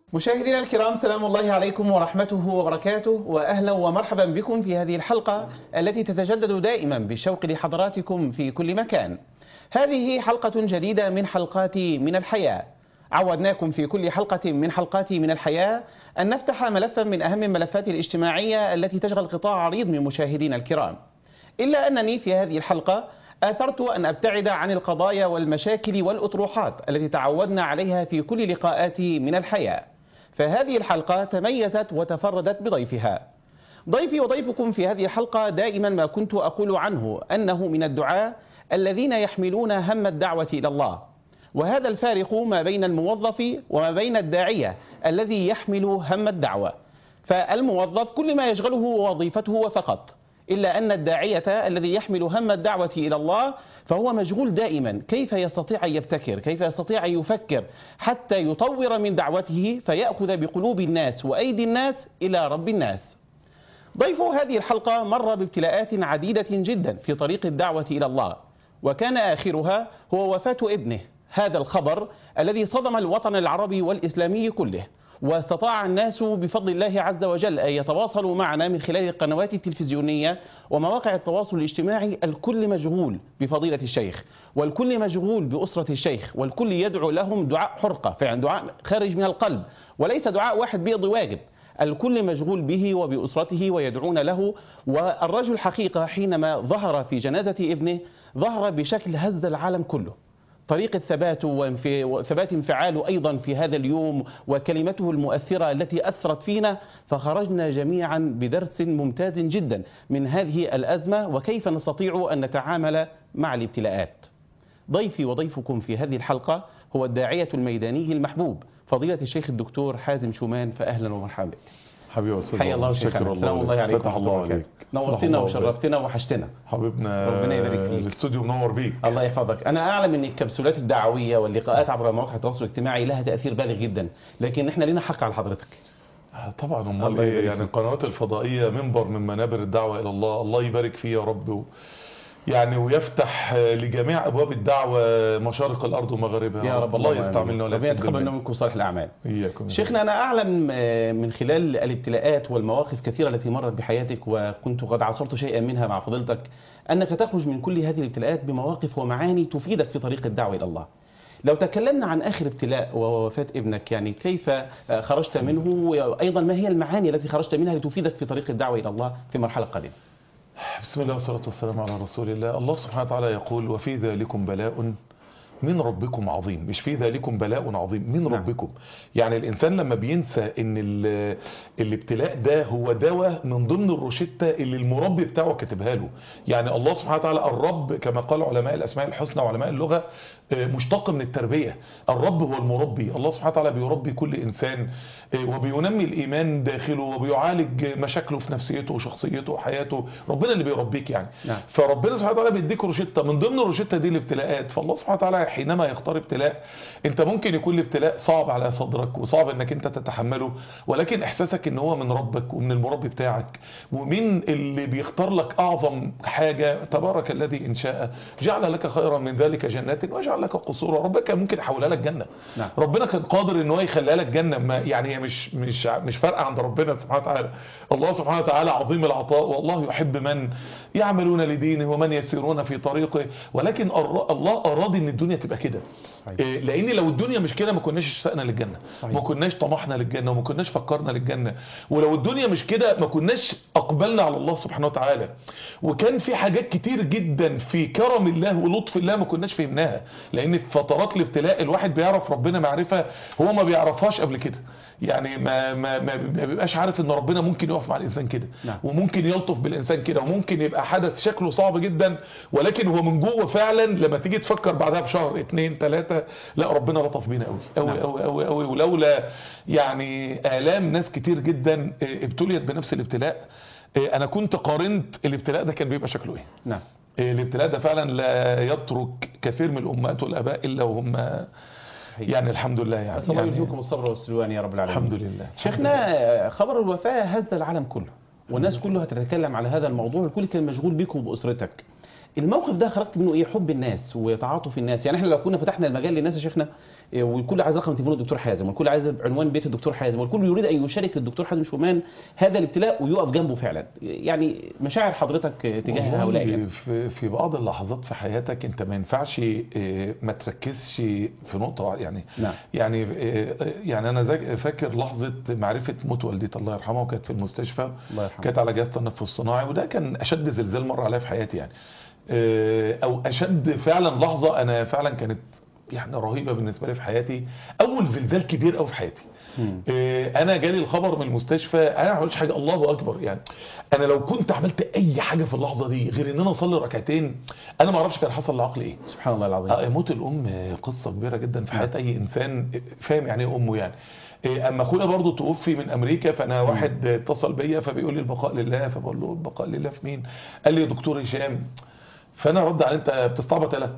مشاهدينا الكرام، سلام الله عليكم ورحمته وبركاته، وأهلا ومرحبا بكم في هذه الحلقة التي تتجدد دائما بالشوق لحضراتكم في كل مكان. هذه حلقة جديدة من حلقات من الحياة. عودناكم في كل حلقة من حلقات من الحياة أن نفتح ملفا من أهم الملفات الاجتماعية التي تشغل قطاع عريض من مشاهدينا الكرام، إلا أنني في هذه الحلقة آثرت أن أبتعد عن القضايا والمشاكل والأطروحات التي تعودنا عليها في كل لقاءات من الحياة. فهذه الحلقة تميزت وتفردت بضيفها. ضيفي وضيفكم في هذه الحلقة دائما ما كنت أقول عنه أنه من الدعاة الذين يحملون هم الدعوة إلى الله، وهذا الفارق ما بين الموظف وما بين الداعية الذي يحمل هم الدعوة. فالموظف كل ما يشغله وظيفته وفقط، إلا أن الداعية الذي يحمل هم الدعوة إلى الله فهو مشغول دائما كيف يستطيع أن يبتكر، كيف يستطيع أن يفكر حتى يطور من دعوته فيأخذ بقلوب الناس وأيدي الناس إلى رب الناس. ضيف هذه الحلقة مر بابتلاءات عديدة جدا في طريق الدعوة إلى الله، وكان آخرها هو وفاة ابنه. هذا الخبر الذي صدم الوطن العربي والإسلامي كله، واستطاع الناس بفضل الله عز وجل أن يتواصلوا معنا من خلال القنوات التلفزيونية ومواقع التواصل الاجتماعي. الكل مشغول بفضيلة الشيخ، والكل مشغول بأسرة الشيخ، والكل يدعو لهم دعاء حرقة، فعلا دعاء خارج من القلب وليس دعاء واحد بيقضي واجب. الكل مشغول به وبأسرته ويدعون له. والرجل حقيقة حينما ظهر في جنازة ابنه ظهر بشكل هز العالم كله. طريقة ثبات انفعاله أيضا في هذا اليوم وكلمته المؤثرة التي أثرت فينا، فخرجنا جميعا بدرس ممتاز جدا من هذه الأزمة وكيف نستطيع أن نتعامل مع الابتلاءات. ضيفي وضيفكم في هذه الحلقة هو الداعية الميداني المحبوب فضيلة الشيخ الدكتور حازم شومان، فأهلا ومرحبا بك. حبيبي استاذ، حيا الله وشكرا. سلام الله عليكم. فتح الله عليك، نورتنا وشرفتنا وحشتنا حبيبنا. ربنا يبارك فيك. الاستوديو منور بيك. الله يحفظك. انا اعلم ان الكبسولات الدعويه واللقاءات عبر مواقع التواصل الاجتماعي لها تاثير بالغ جدا، لكن احنا لنا حق على حضرتك. طبعا، امال ايه يعني؟ القنوات الفضائيه منبر من منابر الدعوه الى الله، الله يبارك فيه يا رب يعني ويفتح لجميع ابواب الدعوه مشارق الارض ومغاربها يا رب. الله يستعملنا ولا ربنا يتقبل منكم صالح الاعمال. إياكم. شيخنا، انا اعلم من خلال الابتلاءات والمواقف كثيره التي مرت بحياتك، وكنت قد عاصرت شيئا منها مع فضيلتك، انك تخرج من كل هذه الابتلاءات بمواقف ومعاني تفيدك في طريق الدعوه الى الله. لو تكلمنا عن آخر ابتلاء وهو وفاة ابنك، يعني كيف خرجت منه، وأيضا ما هي المعاني التي خرجت منها لتفيدك في طريق الدعوة إلى الله في مرحلة قادمة؟ بسم الله والصلاة والسلام على رسول الله. الله سبحانه وتعالى يقول: وفي ذلكم بلاء من ربكم عظيم. مش في ذلكم بلاء عظيم من ربكم. يعني الإنسان لما بينسى ان الابتلاء ده هو دواء من ضمن الروشتة اللي المربي بتاعه كاتبها له. يعني الله سبحانه وتعالى الرب كما قال علماء الأسماء الحسنى وعلماء اللغة مشتق من التربية. الرب هو المربي. الله سبحانه وتعالى بيربي كل إنسان وبينمي الإيمان داخله وبيعالج مشاكله في نفسيته وشخصيته وحياته. ربنا اللي بيربيك يعني. فربنا سبحانه وتعالى بيديك روشتة من ضمن الروشتة دي الابتلاءات. فالله سبحانه وتعالى حينما يختار ابتلاء، انت ممكن يكون الابتلاء صعب على صدرك وصعب انك انت تتحمله، ولكن احساسك ان هو من ربك ومن المربي بتاعك ومن اللي بيختار لك اعظم حاجة. تبارك الذي ان شاء جعل لك خيرا من ذلك جنات وجعل لك قصورا. ربك كان ممكن يحولها لك جنة. ربنا كان قادر ان هو يخليها لك جنة. ما يعني هي مش فارقه عند ربنا سبحانه وتعالى. الله سبحانه وتعالى عظيم العطاء، والله يحب من يعملون لدينه ومن يسيرون في طريقه. ولكن الله اراد ان الدنيا تبقى كده. لان لو الدنيا مش كده ما كناش اشتقنا للجنه. ما كناش طمحنا للجنه وما كناش فكرنا للجنه. ولو الدنيا مش كده ما كناش اقبلنا على الله سبحانه وتعالى. وكان في حاجات كتير جدا في كرم الله ولطف الله ما كناش فهمناها، لان في فترات الابتلاء الواحد بيعرف ربنا معرفه هو ما بيعرفهاش قبل كده. يعني ما بيبقاش عارف ان ربنا ممكن يقف مع الانسان كده. وممكن يلطف بالانسان كده، وممكن يبقى حدث شكله صعب جدا ولكن هو من جوه فعلا لما تيجي تفكر بعدها بشهر 2 3 لا ربنا لطف بينا قوي قوي قوي قوي. ولولا يعني آلام ناس كتير جدا ابتليت بنفس الابتلاء، انا كنت قارنت الابتلاء ده كان بيبقى شكله ايه. الابتلاء ده فعلا لا يترك كثير من الامهات والاباء الا وهم يعني الحمد لله. يعني الله يلهمكم الصبر والسلوان يا رب العالمين. الحمد لله. شيخنا، خبر الوفاة هز العالم كله والناس كلها تتكلم على هذا الموضوع، الكل كان مشغول بك وبأسرتك. الموقف ده خرجت منه ايه؟ حب الناس وتعاطف الناس. يعني احنا لو كنا فتحنا المجال للناس يا شيخنا، والكل عايز رقم تليفون الدكتور حازم، والكل عايز عنوان بيت الدكتور حازم، والكل يريد ان يشارك الدكتور حازم شومان هذا الابتلاء ويقف جنبه فعلا. يعني مشاعر حضرتك تجاه هؤلاء يعني. في بعض اللحظات في حياتك انت ما ينفعش ما تركزش في نقطه يعني. نعم. يعني انا فاكر لحظه معرفه موت والدتي الله يرحمها، وكانت في المستشفى، الله يرحمه. كانت على جهاز تنفس صناعي، وده كان اشد زلزال مر عليا في حياتي يعني. او اشد فعلا لحظه انا فعلا كانت يعني رهيبه بالنسبه لي في حياتي، اول زلزال كبير قوي في حياتي. انا جالي الخبر من المستشفى، انا ما عملتش حاجه، الله اكبر يعني. انا لو كنت عملت اي حاجه في اللحظه دي غير ان انا اصلي ركعتين، انا ما اعرفش كان حصل لعقلي ايه. سبحان الله العظيم. موت الام قصه كبيره جدا في حياه اي انسان فاهم يعني ايه امه يعني. اما اخويا برضو توفي من امريكا، فانا واحد اتصل بيا فبيقول لي البقاء لله، فبقول له البقاء لله في مين؟ قال لي دكتور هشام. فانا رد عليه انت بتستعبط يالا.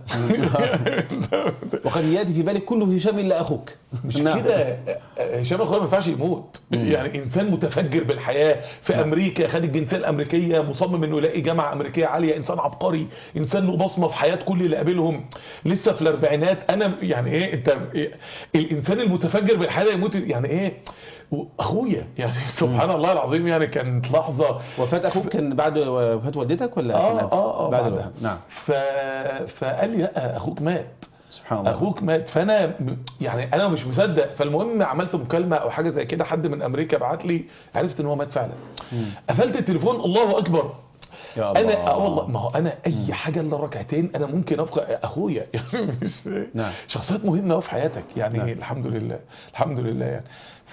وقد ياتي في بالك كله هشام الا اخوك. مش كده، هشام اخويا ما ينفعش يموت. يعني انسان متفجر بالحياه في امريكا، خد الجنسيه الامريكيه، مصمم انه يلاقي جامعه امريكيه عاليه، انسان عبقري، انسان له بصمه في حياه كل اللي قابلهم، لسه في الاربعينات. انا يعني ايه انت إيه الانسان المتفجر بالحياه يموت يعني ايه؟ اخويا يعني سبحان الله العظيم. يعني كانت لحظه. وفاه اخوك كان بعد وفاه والدتك ولا كان بعدها؟ نعم. فقال لي لا اخوك مات. سبحان الله. اخوك مات. فانا يعني انا مش مصدق. فالمهم عملت مكالمه او حاجه زي كده، حد من امريكا بعت لي، عرفت ان هو مات فعلا. قفلت التليفون، الله اكبر. يا الله. انا والله ما هو انا اي حاجه الا ركعتين انا ممكن ابقى اخويا يعني. مش نعم. شخصيات مهمه قوي في حياتك يعني. نعم. الحمد لله الحمد لله يعني.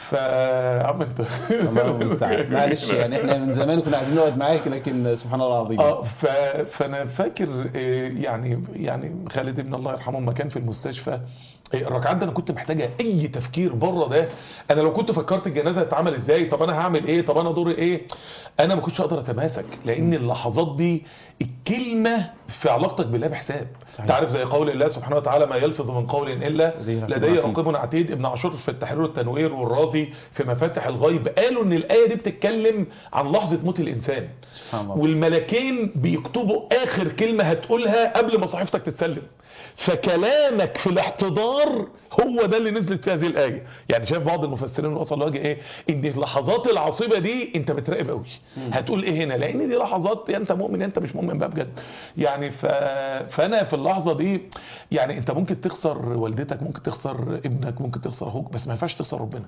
فعملت الله المستعان. معلش يعني احنا من زمان كنا عايزين نقعد معاك، لكن سبحان الله العظيم. فانا فاكر يعني خالد ابن الله يرحمه لما كان في المستشفى، الركعات ده انا كنت محتاجه اي تفكير بره ده. انا لو كنت فكرت الجنازه هتتعمل ازاي، طب انا هعمل ايه، طب انا دوري ايه، انا ما كنتش اقدر اتماسك. لان اللحظات دي الكلمه في علاقتك بالله بحساب. انت عارف زي قول الله سبحانه وتعالى ما يلفظ من قول الا لديه رقيب عتيد. ابن عاشور في التحرير والتنوير والرازي في مفاتح الغيب قالوا ان الايه دي بتتكلم عن لحظه موت الانسان، سبحان الله. والملكين بيكتبوا اخر كلمه هتقولها قبل ما صحيفتك تتسلم. فكلامك في الاحتضار هو ده اللي نزلت في هذه الايه. يعني شايف بعض المفسرين وصل لوجه ايه، ان اللحظات العصيبه دي انت بتراقب قوي هتقول ايه هنا، لان دي لحظات يا انت مؤمن يا انت مش مؤمن بقى بجد يعني. فانا في اللحظه دي يعني انت ممكن تخسر والدتك، ممكن تخسر ابنك، ممكن تخسر اخوك، بس ما ينفعش تخسر ربنا.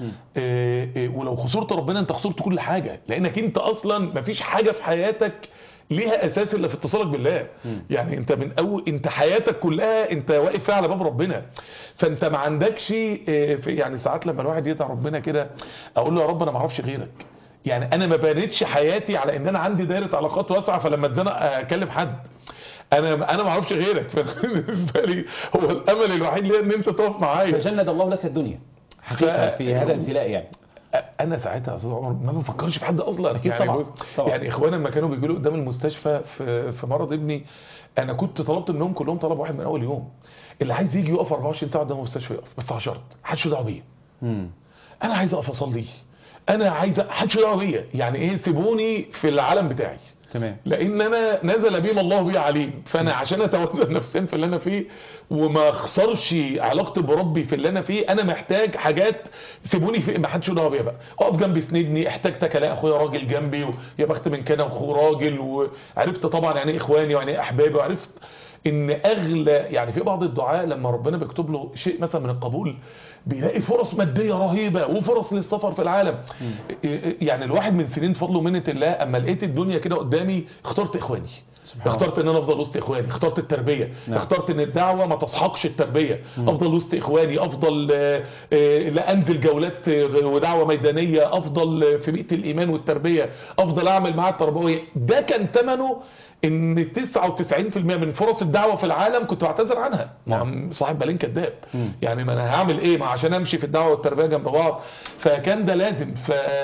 ولو خسرت ربنا انت خسرت كل حاجه، لانك انت اصلا ما فيش حاجه في حياتك ليها اساس الا في اتصالك بالله. يعني انت من اول انت حياتك كلها انت واقف فيها على باب ربنا. فانت ما عندكش يعني ساعات لما الواحد يدعي ربنا كده اقول له يا رب انا ما اعرفش غيرك. يعني انا ما بنيتش حياتي على ان انا عندي دايره علاقات واسعه فلما اتزنق اكلم حد. انا ما اعرفش غيرك. بالنسبه لي هو الامل الوحيد ليا ان انت تقف معايا. فجند الله لك الدنيا حقيقه في هذا الابتلاء يعني. انا ساعتها يا استاذ عمر ما بفكرش في حد اصلا يعني طبعا. يعني اخوانا لما كانوا بيجوا لي قدام المستشفى في مرض ابني، انا كنت طلبت منهم كلهم طلب واحد من اول يوم، اللي عايز يجي يقف 24 ساعه قدام المستشفى يقف، بس على شرط محدش دعوه بيا. انا عايز اقف اصلي، انا عايز محدش دعوه بيا. يعني ايه، سيبوني في العالم بتاعي. تمام. لان انا نزل بي ما الله بي عليم. فانا عشان اتوازن نفسيا في اللي انا فيه وما اخسرش علاقتي بربي في اللي انا فيه، انا محتاج حاجات سيبوني في ما حدش دعوه بيا بقى. اقف جنبي اسندني، احتاجتك الاقي اخويا راجل جنبي يا بخت من كده واخوه راجل. وعرفت طبعا يعني اخواني ويعني احبابي، وعرفت ان اغلى يعني في بعض الدعاء لما ربنا بيكتب له شيء مثلا من القبول بيلاقي فرص ماديه رهيبه وفرص للسفر في العالم. يعني الواحد من سنين فضل ومنه الله اما لقيت الدنيا كده قدامي اخترت اخواني، اخترت ان انا افضل وسط اخواني، اخترت التربيه. نعم. اخترت ان الدعوه ما تسحقش التربيه. افضل وسط اخواني، افضل لا انزل جولات ودعوه ميدانيه، افضل في بيئه الايمان والتربيه، افضل اعمل معاه التربويه. ده كان ثمنه ان 99% من فرص الدعوه في العالم كنت بعتذر عنها. نعم. صاحب بالين كذاب. يعني ما انا هعمل ايه عشان امشي في الدعوه والتربيه جنب بعض. فكان ده لازم.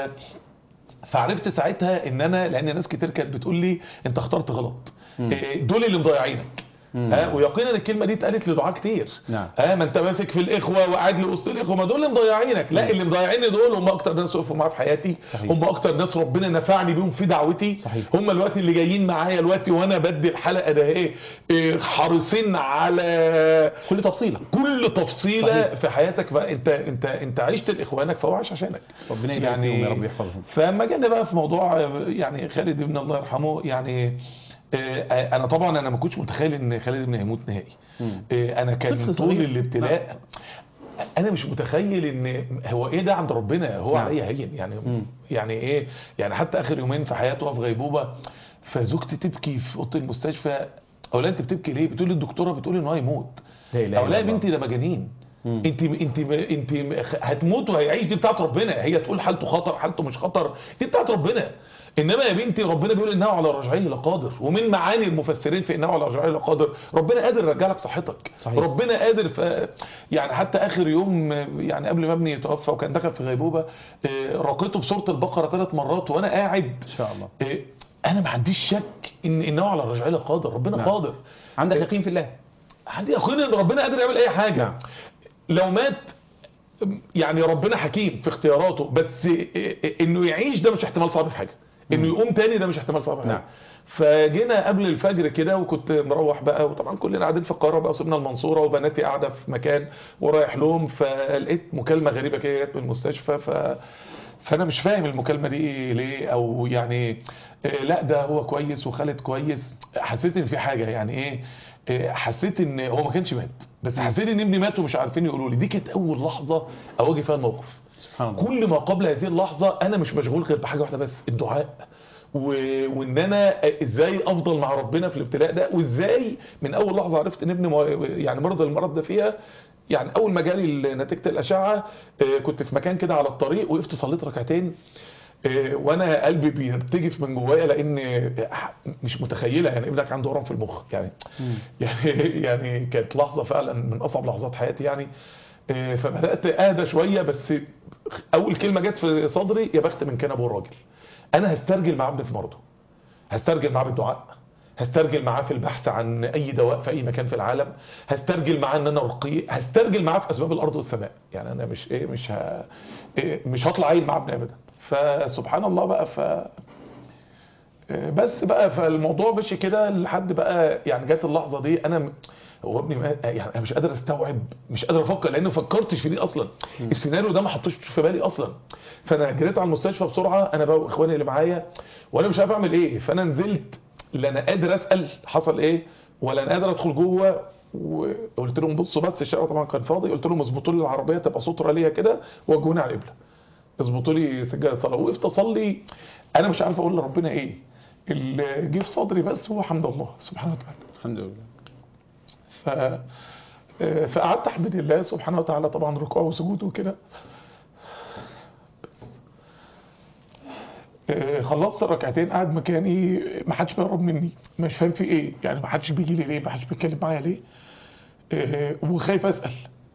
فعرفت ساعتها ان انا، لان ناس كتير كانت بتقول لي انت اخترت غلط، دول اللي مضيعينك. ويقينا الكلمه دي اتقالت لدعاء كتير. نعم. ما انت ماسك في الاخوه وقاعد لي وسط الاخوه، ما دول اللي مضيعينك. لا، اللي مضيعيني دول هم اكتر ناس وقفوا معايا في حياتي. صحيح. هم اكتر ناس ربنا نفعني بيهم في دعوتي. صحيح. هم الوقت اللي جايين معايا الوقت وانا بدي الحلقه ده حريصين على كل تفصيله كل تفصيله صحيح. في حياتك. فانت عشت لاخوانك فهو عاش عشانك. ربنا يبارك فيهم يا رب يحفظهم. فما جينا بقى في موضوع يعني خالد ابن الله يرحمه، يعني انا طبعا ما كنتش متخيل ان خالد ابن هيموت نهائي. انا كان طول الابتلاء انا مش متخيل ان هو ايه ده عند ربنا، هو عليا هين يعني. يعني ايه يعني، حتى اخر يومين في حياته في غيبوبه، فزوجتي تبكي في اوضه المستشفى. اولا انت بتبكي ليه؟ بتقول الدكتوره بتقول ان هو هيموت. اولا يا بنتي ده مجانين. انت هتموت وهيعيش، دي بتاعت ربنا. هي تقول حالته خطر حالته مش خطر، دي بتاعت ربنا. انما يا بنتي ربنا بيقول انه على رجعه لقادر، ومن معاني المفسرين في انه على رجعه لقادر ربنا قادر يرجع لك صحتك. صحيح. ربنا قادر. يعني حتى اخر يوم يعني قبل ما ابني يتوفى وكان دخل في غيبوبه، راقيته بسوره البقره 3 مرات وانا قاعد ان شاء الله. انا ما عنديش شك انه على رجعه لقادر. ربنا نعم. قادر. عندك يقين في الله؟ عندي يقين ان ربنا قادر يعمل اي حاجه. نعم. لو مات يعني ربنا حكيم في اختياراته، بس انه يعيش ده مش احتمال صعب في حاجه، انه يقوم تاني ده مش احتمال صعب في حاجه. نعم. فجينا قبل الفجر كده وكنت مروح بقى، وطبعا كلنا قاعدين في القاهره بقى، وسيبنا المنصوره وبناتي قاعده في مكان ورايح لهم، فلقيت مكالمه غريبه كده جت من المستشفى. فانا مش فاهم المكالمه دي ليه، او يعني لا ده هو كويس وخالد كويس. حسيت ان في حاجه يعني ايه، حسيت ان هو ما كانش مات، بس حسيت ان ابني مات ومش عارفين يقولوا لي. دي كانت اول لحظه اواجه فيها الموقف. سبحان الله. كل ما قبل هذه اللحظه انا مش مشغول غير بحاجه واحده بس، الدعاء. وان انا ازاي افضل مع ربنا في الابتلاء ده، وازاي من اول لحظه عرفت ان ابني يعني مرض المرض ده فيها. يعني اول ما جالي نتيجه الاشعه كنت في مكان كده على الطريق، وقفت صليت ركعتين وانا قلبي بيرتجف من جوايا، لان مش متخيله يعني ابنك عنده ورم في المخ يعني. يعني كانت لحظه فعلا من اصعب لحظات حياتي يعني. فبدات اهدى شويه، بس اول كلمه جت في صدري: يا بخت من كان ابو الراجل. انا هسترجل مع ابني في مرضه، هسترجل معاه بالدعاء، هسترجل معاه في البحث عن اي دواء في اي مكان في العالم، هسترجل معاه ان انا ارقيه، هسترجل معاه في اسباب الارض والسماء. يعني انا مش هطلع عيل مع ابني ابدا. فسبحان الله بقى. بس بقى فالموضوع مشي كده لحد بقى يعني جت اللحظه دي. انا هو ابني يعني انا مش قادر استوعب، مش قادر افكر، لانه فكرتش في دي اصلا. السيناريو ده ما حطوش في بالي اصلا. فانا جريت على المستشفى بسرعه انا بقى واخواني اللي معايا، وانا مش عارف اعمل ايه. فانا نزلت، لا انا قادر اسال حصل ايه، ولا انا قادر ادخل جوه. وقلت لهم بصوا بس، الشارع طبعا كان فاضي، قلت لهم اظبطوا لي العربيه تبقى ستره ليا كده، وجهوني على القبله، اظبطوا لي سجاده صلاه. وقفت اصلي، انا مش عارف اقول لربنا ايه. اللي جه في صدري بس هو حمد الله سبحانه وتعالى. الحمد لله. فقعدت احمد الله سبحانه وتعالى، طبعا ركوع وسجود وكده. خلصت الركعتين، قاعد مكاني، ما حدش بيقرب مني، مش فاهم في ايه يعني، ما حدش بيجي لي ليه، ما حدش بيتكلم معايا ليه، وخايف اسال.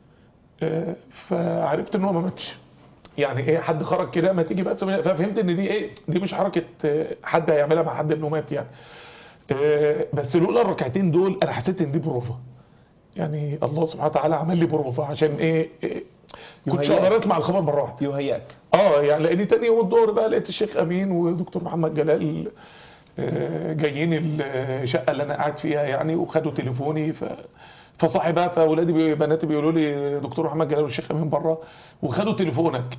فعرفت ان هو ما ماتش. يعني ايه، حد خرج كده ما تيجي بس، ففهمت ان دي ايه، دي مش حركه حد هيعملها مع حد انه مات يعني. بس لولا الركعتين دول انا حسيت ان دي بروفه. يعني الله سبحانه وتعالى عمل لي بروفه عشان ايه كنتش اقدر اسمع الخبر مره واحده. يهيئك. يعني لاني تاني يوم الظهر بقى لقيت الشيخ امين ودكتور محمد جلال جايين الشقه اللي انا قاعد فيها يعني، وخدوا تليفوني. فصاحي بقى، فاولادي بناتي بيقولوا لي دكتور محمد جلال والشيخ امين بره وخدوا تليفونك.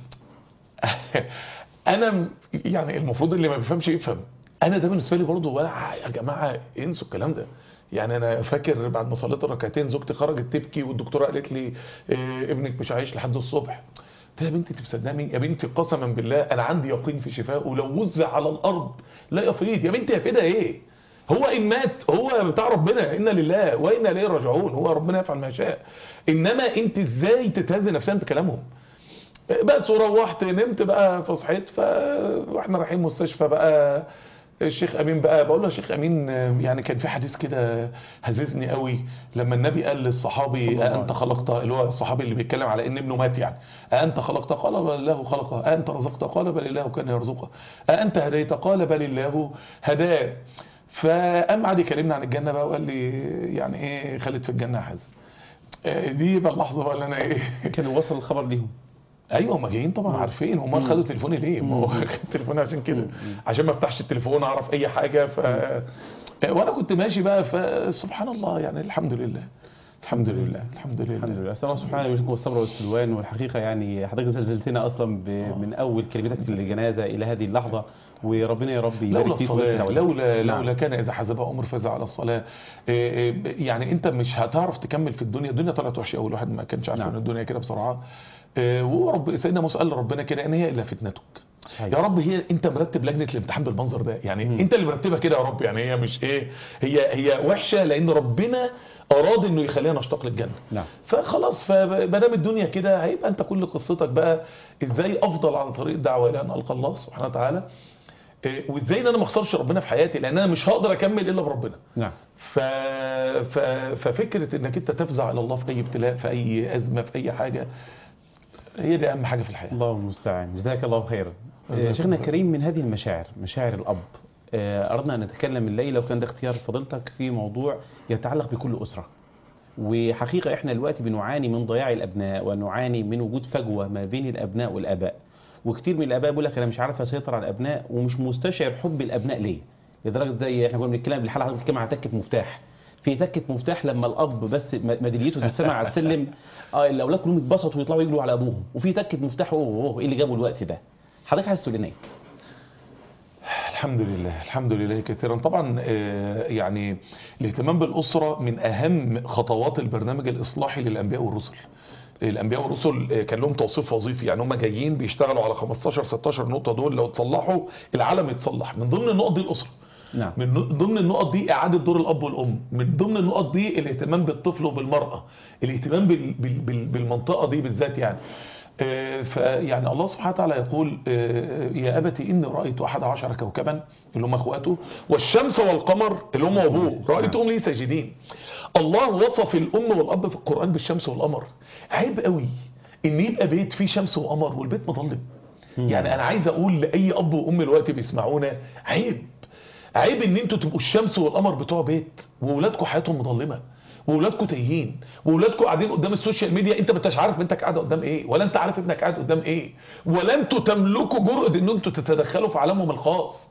انا يعني المفروض اللي ما بيفهمش يفهم. انا ده بالنسبه لي برضه، ولا يا جماعه انسوا الكلام ده. يعني انا فاكر بعد ما صليت الركعتين زوجتي خرجت تبكي، والدكتوره قالت لي ابنك مش هيعيش لحد الصبح. قلت لها يا بنتي انت مصدقه مين؟ يا بنتي قسما بالله انا عندي يقين في شفائه، ولو وزع على الارض لا يفيض. يا بنتي يا كده ايه، هو ان مات هو بتاع ربنا، انا لله وانا اليه راجعون، هو ربنا يفعل ما يشاء. انما انت ازاي تتهز نفسيا بكلامهم؟ بس وروحت نمت بقى، فصحيت واحنا رايحين مستشفى بقى. الشيخ امين بقى بقول له يا شيخ امين، يعني كان في حديث كده هززني قوي، لما النبي قال للصحابي انت خلقت، اللي هو الصحابي اللي بيتكلم على ان ابنه مات يعني، انت خلقت؟ قال بل الله خلقه. انت رزقت؟ قال بل الله كان يرزقه. انت هديت؟ قال بل الله هداه. فقام قعد يكلمنا عن الجنه بقى وقال لي يعني ايه خالد في الجنه يا حازم. دي بقى اللحظه بقى اللي انا ايه كانوا وصل الخبر ليهم. ايوه هم جايين طبعا عارفين هم خدوا تليفوني ليه؟ ما هو خد تليفوني عشان كده، عشان ما افتحش التليفون اعرف اي حاجه. وانا كنت ماشي بقى فسبحان الله يعني الحمد لله الحمد لله الحمد لله الحمد لله. اسال الله سبحانه وتعالى الصبر والسلوان. والحقيقه يعني حضرتك زلزلتنا اصلا من اول كلمتك في الجنازه الى هذه اللحظه، وربنا يا رب لولا يبارك فيك الصلاة لولا كان إذا حزبها أمر فزع على الصلاة. يعني أنت مش هتعرف تكمل في الدنيا. الدنيا طلعت وحشة أول واحد ما كانش عارف إن الدنيا كده بسرعة. ورب سيدنا موسى قال لربنا كده إن هي إلا فتنتك. يا رب هي انت مرتب لجنه الامتحان بالمنظر ده يعني انت اللي مرتبها كده يا رب. يعني هي مش ايه هي وحشه لان ربنا اراد انه يخلينا نشتاق للجنه. نعم. فخلاص فما دام الدنيا كده هيبقى انت كل قصتك بقى ازاي افضل على طريق الدعوه الى ان القى الله سبحانه وتعالى، وازاي ان انا ما اخسرش ربنا في حياتي لان انا مش هقدر اكمل الا بربنا. نعم. ففكره انك انت تفزع الى الله في اي ابتلاء في اي ازمه في اي حاجه هي دي اهم حاجه في الحياه. الله المستعان. جزاك الله خيرا. شيخنا الكريم، من هذه المشاعر مشاعر الاب اردنا ان نتكلم الليله وكان ده اختيار فضيلتك في موضوع يتعلق بكل اسره. وحقيقه احنا دلوقتي بنعاني من ضياع الابناء ونعاني من وجود فجوه ما بين الابناء والاباء. وكتير من الاباء بيقول لك انا مش عارف اسيطر على الابناء ومش مستشعر حب الابناء ليه. لدرجه زي احنا كنا بنتكلم بالحلقه حضرتك بتتكلم عن تكه مفتاح. في تكه مفتاح لما الاب بس ميداليته تتسمع على السلم الاولاد كلهم يتبسطوا ويطلعوا يجروا على ابوهم. وفي تكه مفتاح ايه اللي جابه الوقت ده؟ حضرتك عايز تقول لنا ايه؟ الحمد لله الحمد لله كثيرا. طبعا يعني الاهتمام بالاسره من اهم خطوات البرنامج الاصلاحي للانبياء والرسل. الانبياء والرسل كان لهم توصيف وظيفي، يعني هم جايين بيشتغلوا على 15 16 نقطه دول لو تصلحوا العالم يتصلح. من ضمن النقط دي الاسره، نعم. من ضمن النقط دي اعاده دور الاب والام، من ضمن النقط دي الاهتمام بالطفل وبالمراه، الاهتمام بالمنطقه دي بالذات يعني. فيعني الله سبحانه وتعالى يقول يا أبت إني رأيت 11 كوكبا اللي هم أخواته والشمس والقمر اللي هم أبوه رأيتهم لي ساجدين. الله وصف الأم والأب في القرآن بالشمس والقمر. عيب قوي إن يبقى بيت فيه شمس وقمر والبيت مظلم. يعني أنا عايز أقول لأي أب وأم دلوقتي بيسمعونا عيب إن أنتوا تبقوا الشمس والقمر بتوع بيت وولادكم حياتهم مظلمة واولادكم تايهين واولادكم قاعدين قدام السوشيال ميديا. انت ما انتش عارف بنتك قاعده قدام ايه، ولا انت عارف ابنك قاعد قدام ايه، ولا انتوا تملكوا جرأة ان انتوا تتدخلوا في عالمهم الخاص.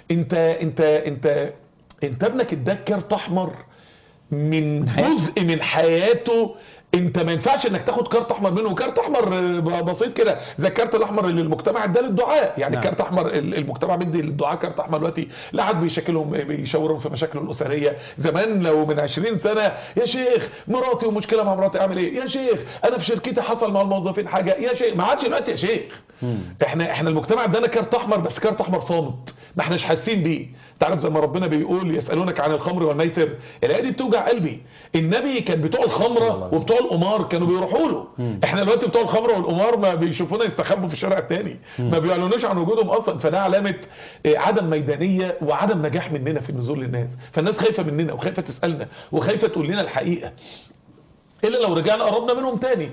انت ابنك اداك كارت احمر من جزء من حياته. انت ما ينفعش انك تاخد كارت احمر منه. كارت احمر بسيط كده زي الكارت الاحمر اللي المجتمع اداه للدعاء. يعني كارت احمر المجتمع بيدي للدعاء كارت احمر دلوقتي لا حد بيشكلهم بيشاورهم في مشاكلهم الاسريه. زمان لو من 20 سنه يا شيخ مراتي ومشكله مع مراتي اعمل ايه، يا شيخ انا في شركتي حصل مع الموظفين حاجه، يا شيخ ما عادش دلوقتي يا شيخ. احنا المجتمع ادانا كارت احمر بس كارت احمر صامت ما احناش حاسين بيه. تعرف زي ما ربنا بيقول يسالونك عن الخمر والميسر، الايه دي بتوجع قلبي. النبي كان بتوع الخمره وبتوع القمار كانوا بيروحوا له. احنا دلوقتي بتوع الخمره والقمار ما بيشوفونا يستخبوا في الشارع الثاني، ما بيعلنوش عن وجودهم اصلا. فده علامه عدم ميدانيه وعدم نجاح مننا في النزول للناس. فالناس خايفه مننا وخايفه تسالنا وخايفه تقول لنا الحقيقه الا لو رجعنا قربنا منهم تاني.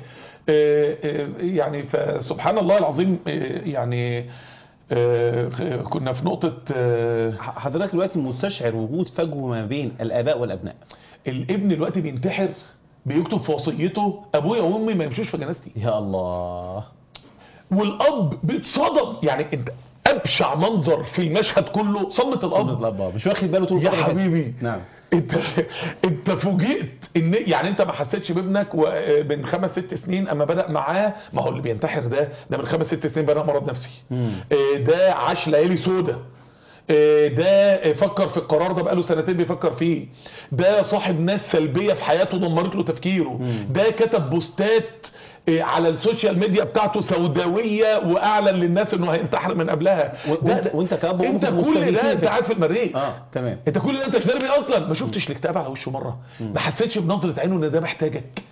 يعني فسبحان الله العظيم. يعني كنا في نقطة حضرتك دلوقتي مستشعر وجود فجوة ما بين الآباء والأبناء. الابن دلوقتي بينتحر بيكتب في وصيته أبويا وأمي ما يمشوش في جنازتي. يا الله. والأب بيتصدم. يعني انت أبشع منظر في المشهد كله صدمة الأب. صدمة الأب مش واخد باله طول يا حبيبي. نعم. انت فوجئت ان يعني انت ما حسيتش بابنك من 5 6 سنين اما بدأ معاه. ما هو اللي بينتحر ده من 5 6 سنين بدأ مرض نفسي. ده عاش ليالي سودة. ده فكر في القرار ده بقاله 2 سنين بيفكر فيه. ده صاحب ناس سلبية في حياته دمرت له تفكيره. ده كتب بوستات على السوشيال ميديا بتاعته سوداويه واعلن للناس انه هينتحر من قبلها. وانت كأب انت كل ده انت قاعد في المريخ. تمام. انت كل ده انت مش دربي اصلا. ما شفتش الاكتئاب على وشه مره. ما حسيتش بنظره عينه ان ده محتاجك.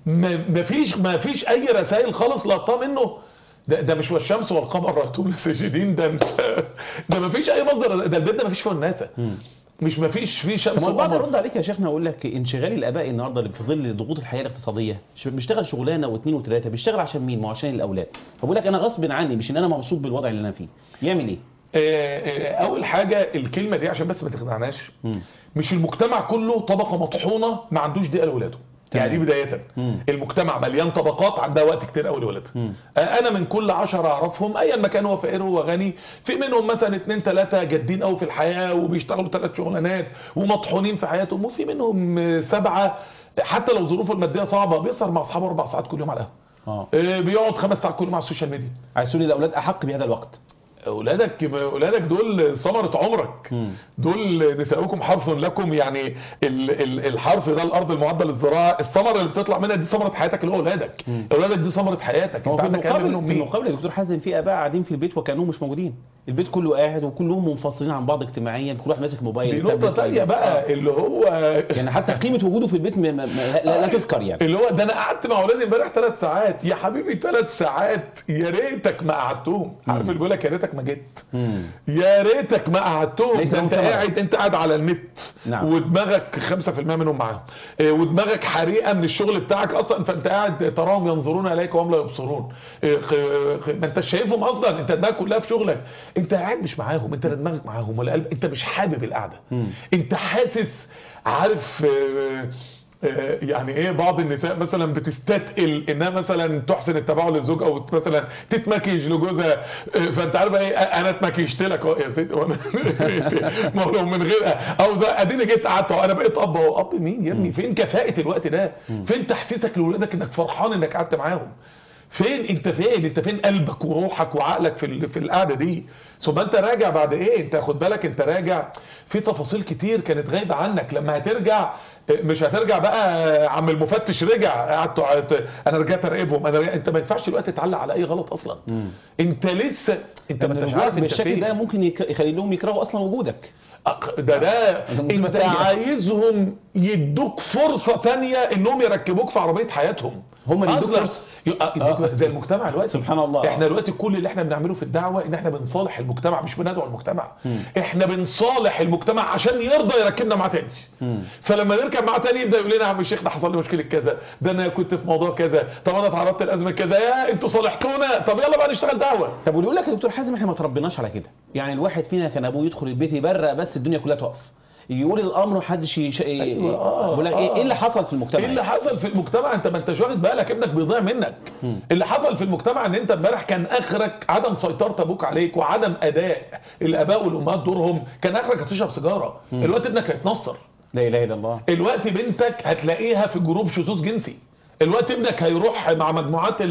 ما فيش اي رسائل خالص لقطاه منه. ده مش والشمس والقمر رأيتهم ساجدين. ده ما فيش اي مصدر. ده البيت ده ما فيش فيه الناسه. مش ما فيش فيه شمس وقمر. بعد ارد عليك يا شيخنا اقول لك انشغال الاباء النهارده اللي في ظل ضغوط الحياه الاقتصاديه بيشتغل شغلانه واثنين وثلاثه. بيشتغل عشان مين؟ ما هو عشان الاولاد. فبقول لك انا غصب عني مش ان انا مبسوط بالوضع اللي انا فيه. يعمل ايه؟ اول حاجه الكلمه دي عشان بس ما تخدعناش، مش المجتمع كله طبقه مطحونه ما عندوش دقه لاولاده. يعني دي بدايه. المجتمع مليان طبقات عندها وقت كتير قوي لولادها. انا من كل 10 اعرفهم ايا ما كان هو فقير هو غني، في منهم مثلا 2 3 جادين قوي في الحياه وبيشتغلوا 3 شغلانات ومطحونين في حياتهم، وفي منهم 7 حتى لو ظروفه الماديه صعبه بيسهر مع اصحابه 4 ساعات كل يوم على القهوه. بيقعد 5 ساعات كل يوم على السوشيال ميديا. عايزين الاولاد احق بهذا الوقت. اولادك دول ثمرة عمرك. دول نساؤكم حرث لكم، يعني الحرث ده الارض المعدة للزراعة، الثمرة اللي بتطلع منها دي ثمرة حياتك اللي هو اولادك. اولادك دي ثمرة حياتك. انت عندك في المقابل يا دكتور حازم في اباء قاعدين في البيت وكانهم مش موجودين، البيت كله قاعد وكلهم منفصلين عن بعض اجتماعيا، كل واحد ماسك موبايل. دي نقطة تانية بقى اللي هو يعني حتى قيمة وجوده في البيت لا تذكر. يعني اللي هو ده انا قعدت مع اولادي امبارح 3 ساعات يا حبيبي، 3 ساعات يا ريتك ما قعدتهم. عارف اللي بيقول لك يا ريتك ما جيت، يا ريتك ما قعدتهم. انت قاعد على النت. نعم. ودماغك 5% منهم معاهم، ودماغك حريقه من الشغل بتاعك اصلا، فانت قاعد تراهم ينظرون اليك وهم لا يبصرون. ما انت شايفهم اصلا، انت دماغك كلها في شغلك، انت قاعد مش معاهم، انت دماغك معاهم ولا قلب، انت مش حابب القعده. انت حاسس، عارف يعني ايه بعض النساء مثلا بتستثقل انها مثلا تحسن التباعد للزوج او مثلا تتمكيج لجوزها، فانت عارف ايه، انا اتمكيجت لك يا ست وانا ما هو من غير او اديني جيت قعدت انا بقيت اب. اهو اب مين يا ابني؟ فين كفاءه الوقت ده؟ فين تحسيسك لاولادك انك فرحان انك قعدت معاهم؟ فين انت فين قلبك وروحك وعقلك في القعده دي؟ ثم انت راجع بعد ايه؟ انت خد بالك انت راجع في تفاصيل كتير كانت غايبه عنك. لما هترجع مش هترجع بقى عم المفتش رجع قعدت انا رجعت اراقبهم، انت ما ينفعش الوقت تتعلق على اي غلط اصلا. انت لسه انت ما انتش عارف انت فين. ده ممكن يخلي لهم يكرهوا اصلا وجودك. انت عايزهم يدوك فرصه تانية انهم يركبوك في عربيه حياتهم. هم اللي يدوك فرصه زي المجتمع دلوقتي. سبحان الله. احنا دلوقتي كل اللي احنا بنعمله في الدعوه ان احنا بنصالح المجتمع، مش بندعو المجتمع. احنا بنصالح المجتمع عشان يرضى يركبنا معاه تاني. فلما نركب معاه تاني يبدا يقول لنا يا عم الشيخ ده حصل لي مشكله كذا، ده انا كنت في موضوع كذا، طب انا اتعرضت لازمه كذا، يا انتوا صالحتونا، طب يلا بقى نشتغل دعوه. طب ويقول لك يا دكتور حازم احنا ما تربيناش على كده. يعني الواحد فينا كان ابوه يدخل البيت يبرق بس الدنيا كلها تقف، يقول الامر محدش يقول لك ايه اللي حصل في المجتمع؟ ايه اللي حصل في المجتمع؟ انت ما انتش واخد بالك، ابنك بيضيع منك. اللي حصل في المجتمع ان انت امبارح كان اخرك عدم سيطره ابوك عليك وعدم اداء الاباء والامهات دورهم، كان اخرك هتشرب سيجاره. الوقت ابنك هيتنصر، لا اله الا الله. الوقت بنتك هتلاقيها في جروب شذوذ جنسي، الوقت ابنك هيروح مع مجموعات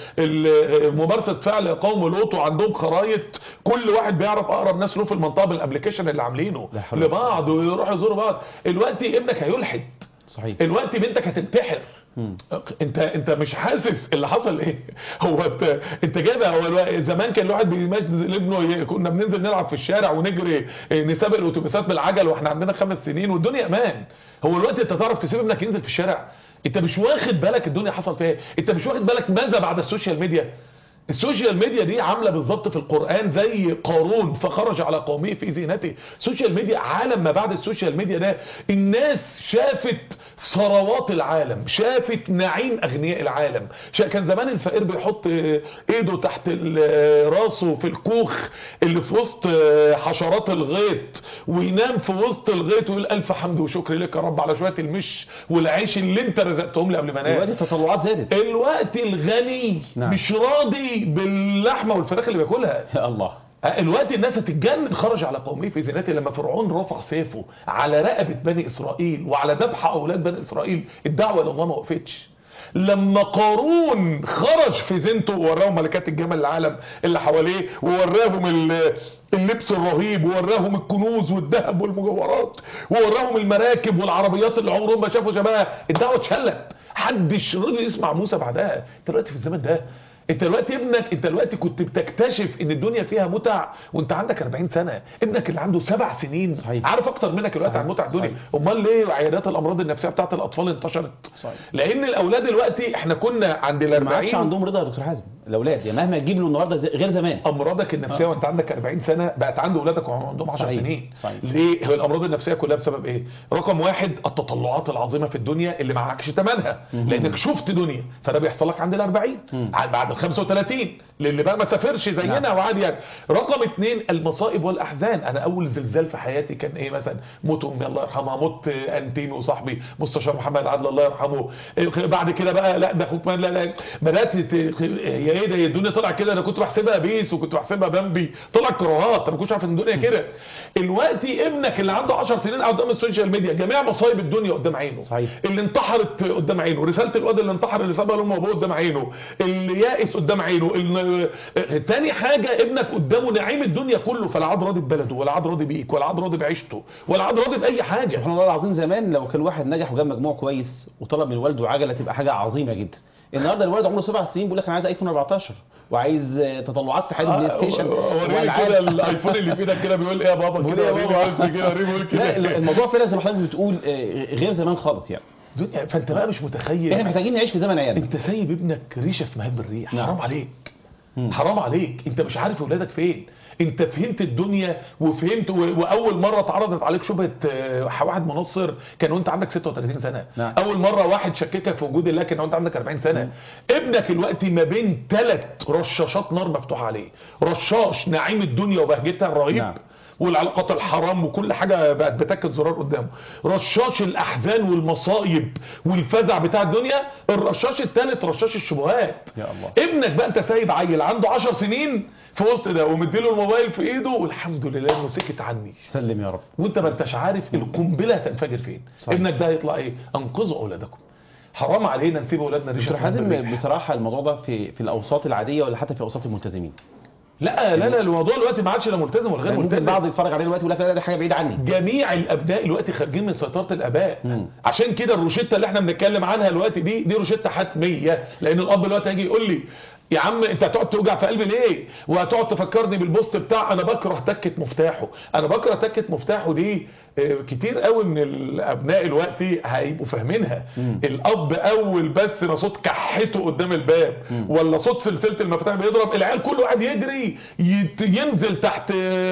ممارسه فعل قوم لوط وعندهم خرايط، كل واحد بيعرف اقرب ناس له في المنطقه بالابلكيشن اللي عاملينه لبعض ويروحوا يزوروا بعض. الوقت ابنك هيلحد. صحيح. الوقت بنتك هتنتحر. انت مش حاسس اللي حصل ايه؟ هو انت جايبها. هو زمان كان الواحد بيمثل ابنه، كنا بننزل نلعب في الشارع ونجري نسابق الاتوبيسات بالعجل واحنا عندنا 5 سنين والدنيا امان. هو الوقت انت تعرف تسيب ابنك ينزل في الشارع؟ انت مش واخد بالك الدنيا حصل فيها ايه؟ انت مش واخد بالك ماذا بعد السوشيال ميديا؟ السوشيال ميديا دي عامله بالظبط في القرآن زي قارون فخرج على قومه في زينته. السوشيال ميديا عالم ما بعد السوشيال ميديا ده. الناس شافت ثروات العالم، شافت نعيم اغنياء العالم. كان زمان الفقير بيحط ايده تحت راسه في الكوخ اللي في وسط حشرات الغيط وينام في وسط الغيط ويقول الف حمد وشكر لك يا رب على شويه المش والعيش اللي انت رزقتهم لي قبل ما انام. دلوقتي التطلعات زادت. الوقت الغني نعم. مش راضي باللحمه والفراخ اللي بياكلها. يا الله. الوقت الناس هتتجنن. خرج على قومه في زينته. لما فرعون رفع سيفه على رقبه بني اسرائيل وعلى ذبح اولاد بني اسرائيل، الدعوه الى الله ما وقفتش. لما قارون خرج في زينته ووراهم ملكات الجمال العالم اللي حواليه ووراهم اللبس الرهيب ووراهم الكنوز والذهب والمجوهرات ووراهم المراكب والعربيات اللي عمرهم ما شافوا شبهها، الدعوه اتشلت. محدش رضي يسمع موسى بعدها. انت دلوقتي في الزمن ده، انت دلوقتي ابنك، انت دلوقتي كنت بتكتشف ان الدنيا فيها متع وانت عندك 40 سنه. ابنك اللي عنده 7 سنين صحيح. عارف اكتر منك دلوقتي عن متع الدنيا. امال ليه عيادات الامراض النفسيه بتاعت الاطفال انتشرت؟ صحيح. لان الاولاد دلوقتي احنا كنا عند ال 40 ما عادش عندهم رضا يا دكتور حازم. الاولاد يعني مهما تجيب له النهارده غير زمان. امراضك النفسيه وانت عندك 40 سنه بقت عند اولادك وعندهم 10 سنين. صحيح. ليه؟ هو الامراض النفسيه كلها بسبب ايه؟ رقم 1 التطلعات العظيمه في الدنيا اللي معكش ثمنها لانك شفت دنيا، فده بيحصل لك عند ال 40. بعد 35 للي بقى ما سافرش زينا وعادي يعني. رقم 2 المصائب والاحزان. انا اول زلزال في حياتي كان ايه؟ مثلا موت امي الله يرحمها، موت انتيمي وصاحبي مستشار محمد عدل الله يرحمه. بعد كده بقى لا ده اخوك لا بدات هي ايه ده، هي الدنيا طلع كده. انا كنت بحسبها بيس وكنت بحسبها بامبي، طلع كراهات. انا ما كنتش عارف ان الدنيا كده. دلوقتي ابنك اللي عنده 10 سنين قاعد قدام السوشيال ميديا، جميع مصايب الدنيا قدام عينه. صحيح. اللي انتحرت قدام عينه، رساله الواد اللي انتحر اللي سابها لامه وابوه قدام عينه، اللي يائس قدام عينه. تاني حاجه ابنك قدامه نعيم الدنيا كله، فلا عاد راضي ببلده ولا عاد راضي بيك ولا عاد راضي بعيشته ولا عاد راضي باي حاجه. سبحان الله العظيم. زمان لو كان واحد نجح وجاب مجموع كويس وطلب من والده عجله تبقى حاجه عظيمه جدا. النهارده الولد عمره 7 سنين بيقول لك انا عايز ايفون 14 وعايز تطلعات في حياه بلاي ستيشن. وريني كده الايفون اللي في ايدك كده بيقول ايه يا بابا كده، وريني كده بيقول كده. لا الموضوع فعلا زي ما حضرتك بتقول غير زمان خالص يعني. فانت بقى مش متخيل احنا محتاجين نعيش في زمن عيالنا. انت سايب ابنك ريشه في مهب الريح. حرام عليك. حرام عليك. انت مش عارف اولادك فين. انت فهمت الدنيا وفهمت واول مره اتعرضت عليك شبهه واحد منصر كان وانت عندك 36 سنه. نعم. اول مره واحد شككك في وجود الله كان وانت عندك 40 سنه. ابنك دلوقتي ما بين 3 رشاشات نار مفتوحه عليه. رشاش نعيم الدنيا وبهجتها الرهيب. نعم. والعلاقات الحرام وكل حاجه بقت بتاكد زرار قدامه. رشاش الاحزان والمصايب والفزع بتاع الدنيا. الرشاش الثالث رشاش الشبهات. يا الله. ابنك بقى انت سايب عيل عنده 10 سنين في وسط ده ومديله الموبايل في ايده والحمد لله انه سكت عني. سلم يا رب. وانت ما انتش عارف القنبله هتنفجر فين. صحيح. ابنك ده هيطلع ايه؟ انقذوا اولادكم. حرام علينا نسيب اولادنا ريشه. دكتور حازم بصراحه الموضوع ده في الاوساط العاديه ولا حتى في اوساط الملتزمين؟ لا الموضوع دلوقتي ما عادش لا ملتزم ولا غير ملتزم. ممكن بعض يتفرج عليه دلوقتي ويقول لك لا ده حاجه بعيده عني. جميع الابناء دلوقتي خارجين من سيطره الاباء. عشان كده الروشته اللي احنا بنتكلم عنها دلوقتي دي روشته حتميه. لان الاب دلوقتي هيجي يقول لي يا عم انت هتقعد توجع في قلبي ليه؟ وهتقعد تفكرني بالبوست بتاع انا بكره تكه مفتاحه. انا بكره تكه مفتاحه دي كتير قوي من الابناء دلوقتي هيبقوا فاهمينها. الاب اول بس ما صوت كحته قدام الباب ولا صوت سلسله المفاتيح بيضرب، العيال كل واحد يجري ينزل تحت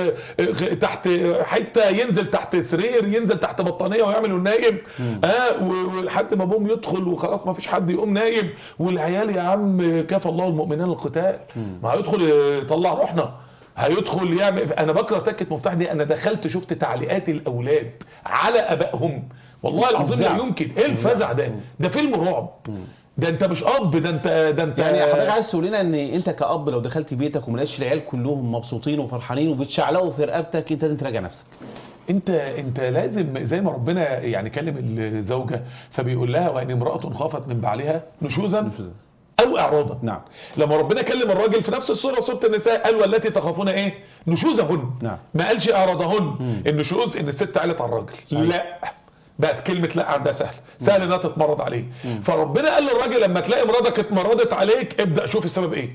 حته، ينزل تحت سرير، ينزل تحت بطانيه ويعمل نايم. ولحد ما ابوهم يدخل وخلاص ما فيش حد يقوم نايم. والعيال يا عم كفى الله المؤمنين القتال. ما هيدخل يطلع روحنا، هيدخل يعمل. انا بكره تكه مفتاح دي. انا دخلت شفت تعليقات الاولاد على ابائهم والله العظيم لا يمكن. ايه الفزع ده؟ ده فيلم رعب. ده انت مش اب، ده انت يعني حضرتك عايز تقول لنا ان انت كاب لو دخلت بيتك وما لقيتش العيال كلهم مبسوطين وفرحانين وبيتشعلقوا في رقبتك انت لازم تراجع نفسك. انت لازم زي ما ربنا يعني كلم الزوجه فبيقول لها وان امراه خافت من بعلها نشوزا او اعراضا. نعم. لما ربنا كلم الراجل في نفس السوره سوره النساء قال والتي تخافون ايه؟ نشوزهن. نعم. ما قالش اعراضهن. النشوز ان الست قالت على الراجل. صحيح. لا بقت كلمه لا عندها سهل انها تتمرد عليه. فربنا قال للراجل لما تلاقي مراتك اتمردت عليك ابدا شوف السبب ايه.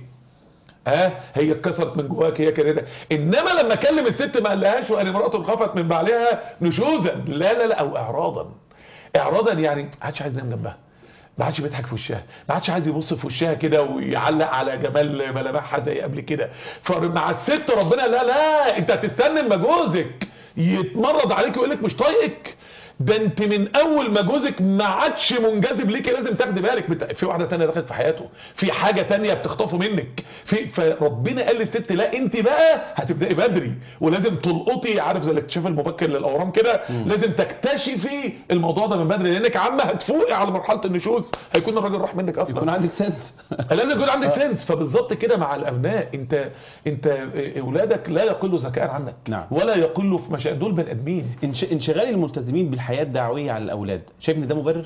هي اتكسرت من جواك، هي كده. انما لما كلم الست ما قالهاش وان امراه خافت من بعلها نشوزا لا او اعراضا يعني ما حدش عايز ينام جنبها، ما عادش بيضحك في وشها، ما عادش عايز يبص في وشها كده ويعلق على جمال ملامحها زي قبل كده. فمع الست ربنا لا انت هتستنى اما جوزك يتمرد عليك ويقول لك مش طايقك. ده انت من اول ما جوزك ما عادش منجذب ليكي لازم تاخدي بالك في واحده ثانيه دخلت في حياته، في حاجه ثانيه بتخطفه منك. فربنا قال للست لا انت بقى هتبداي بدري ولازم تلقطي، عارف زي الاكتشاف المبكر للاورام كده. لازم تكتشفي الموضوع ده من بدري لانك عامه هتفوقي على مرحله النشوز هيكون الراجل راح منك اصلا. يكون عندك سنس. لازم يكون عندك سنس. فبالظبط كده مع الابناء انت اولادك لا يقلوا ذكاء عنك. نعم. ولا يقلوا في مشاكل. دول بني ادمين. انشغال الملتزمين بالحياه الدعويه على الاولاد شايف ان ده مبرر؟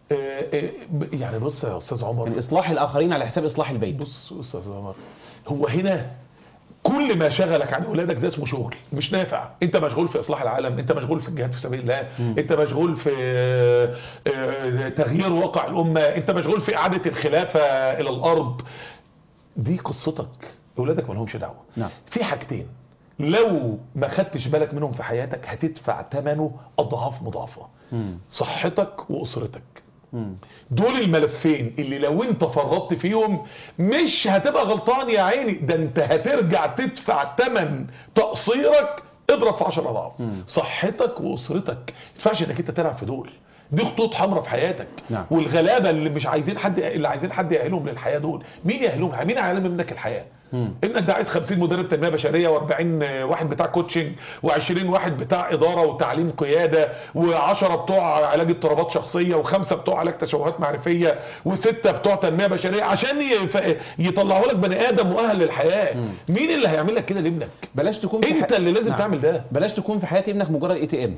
يعني بص يا استاذ عمر، اصلاح الاخرين على حساب اصلاح البيت. بص استاذ عمر، هو هنا كل ما شغلك عن اولادك ده اسمه شغل مش نافع. انت مشغول في اصلاح العالم، انت مشغول في الجهاد في سبيل الله، انت مشغول في تغيير واقع الامه، انت مشغول في اعاده الخلافه الى الارض. دي قصتك. اولادك ما لهمش دعوه. نعم. في حاجتين لو ما خدتش بالك منهم في حياتك هتدفع ثمنه اضعاف مضاعفه. صحتك واسرتك. دول الملفين اللي لو انت فرطت فيهم مش هتبقى غلطان يا عيني، ده انت هترجع تدفع ثمن تقصيرك اضرب في 10 اضعاف. صحتك واسرتك. ما ينفعش انك انت تلعب في دول. دي خطوط حمراء في حياتك. نعم. والغلابه اللي مش عايزين حد، اللي عايزين حد يأهلهم للحياه دول، مين يأهلهم؟ مين هيعلم ابنك الحياه؟ ابنك ده عايز 50 مدرب تنميه بشريه و40 واحد بتاع كوتشنج و20 واحد بتاع اداره وتعليم قياده و10 بتوع علاج اضطرابات شخصيه و5 بتوع علاج تشوهات معرفيه و6 بتوع تنميه بشريه عشان يطلعوا لك بني ادم مؤهل للحياه. مين اللي هيعمل لك كده لابنك؟ بلاش تكون انت اللي لازم تعمل ده. بلاش تكون في حياه ابنك مجرد ATM.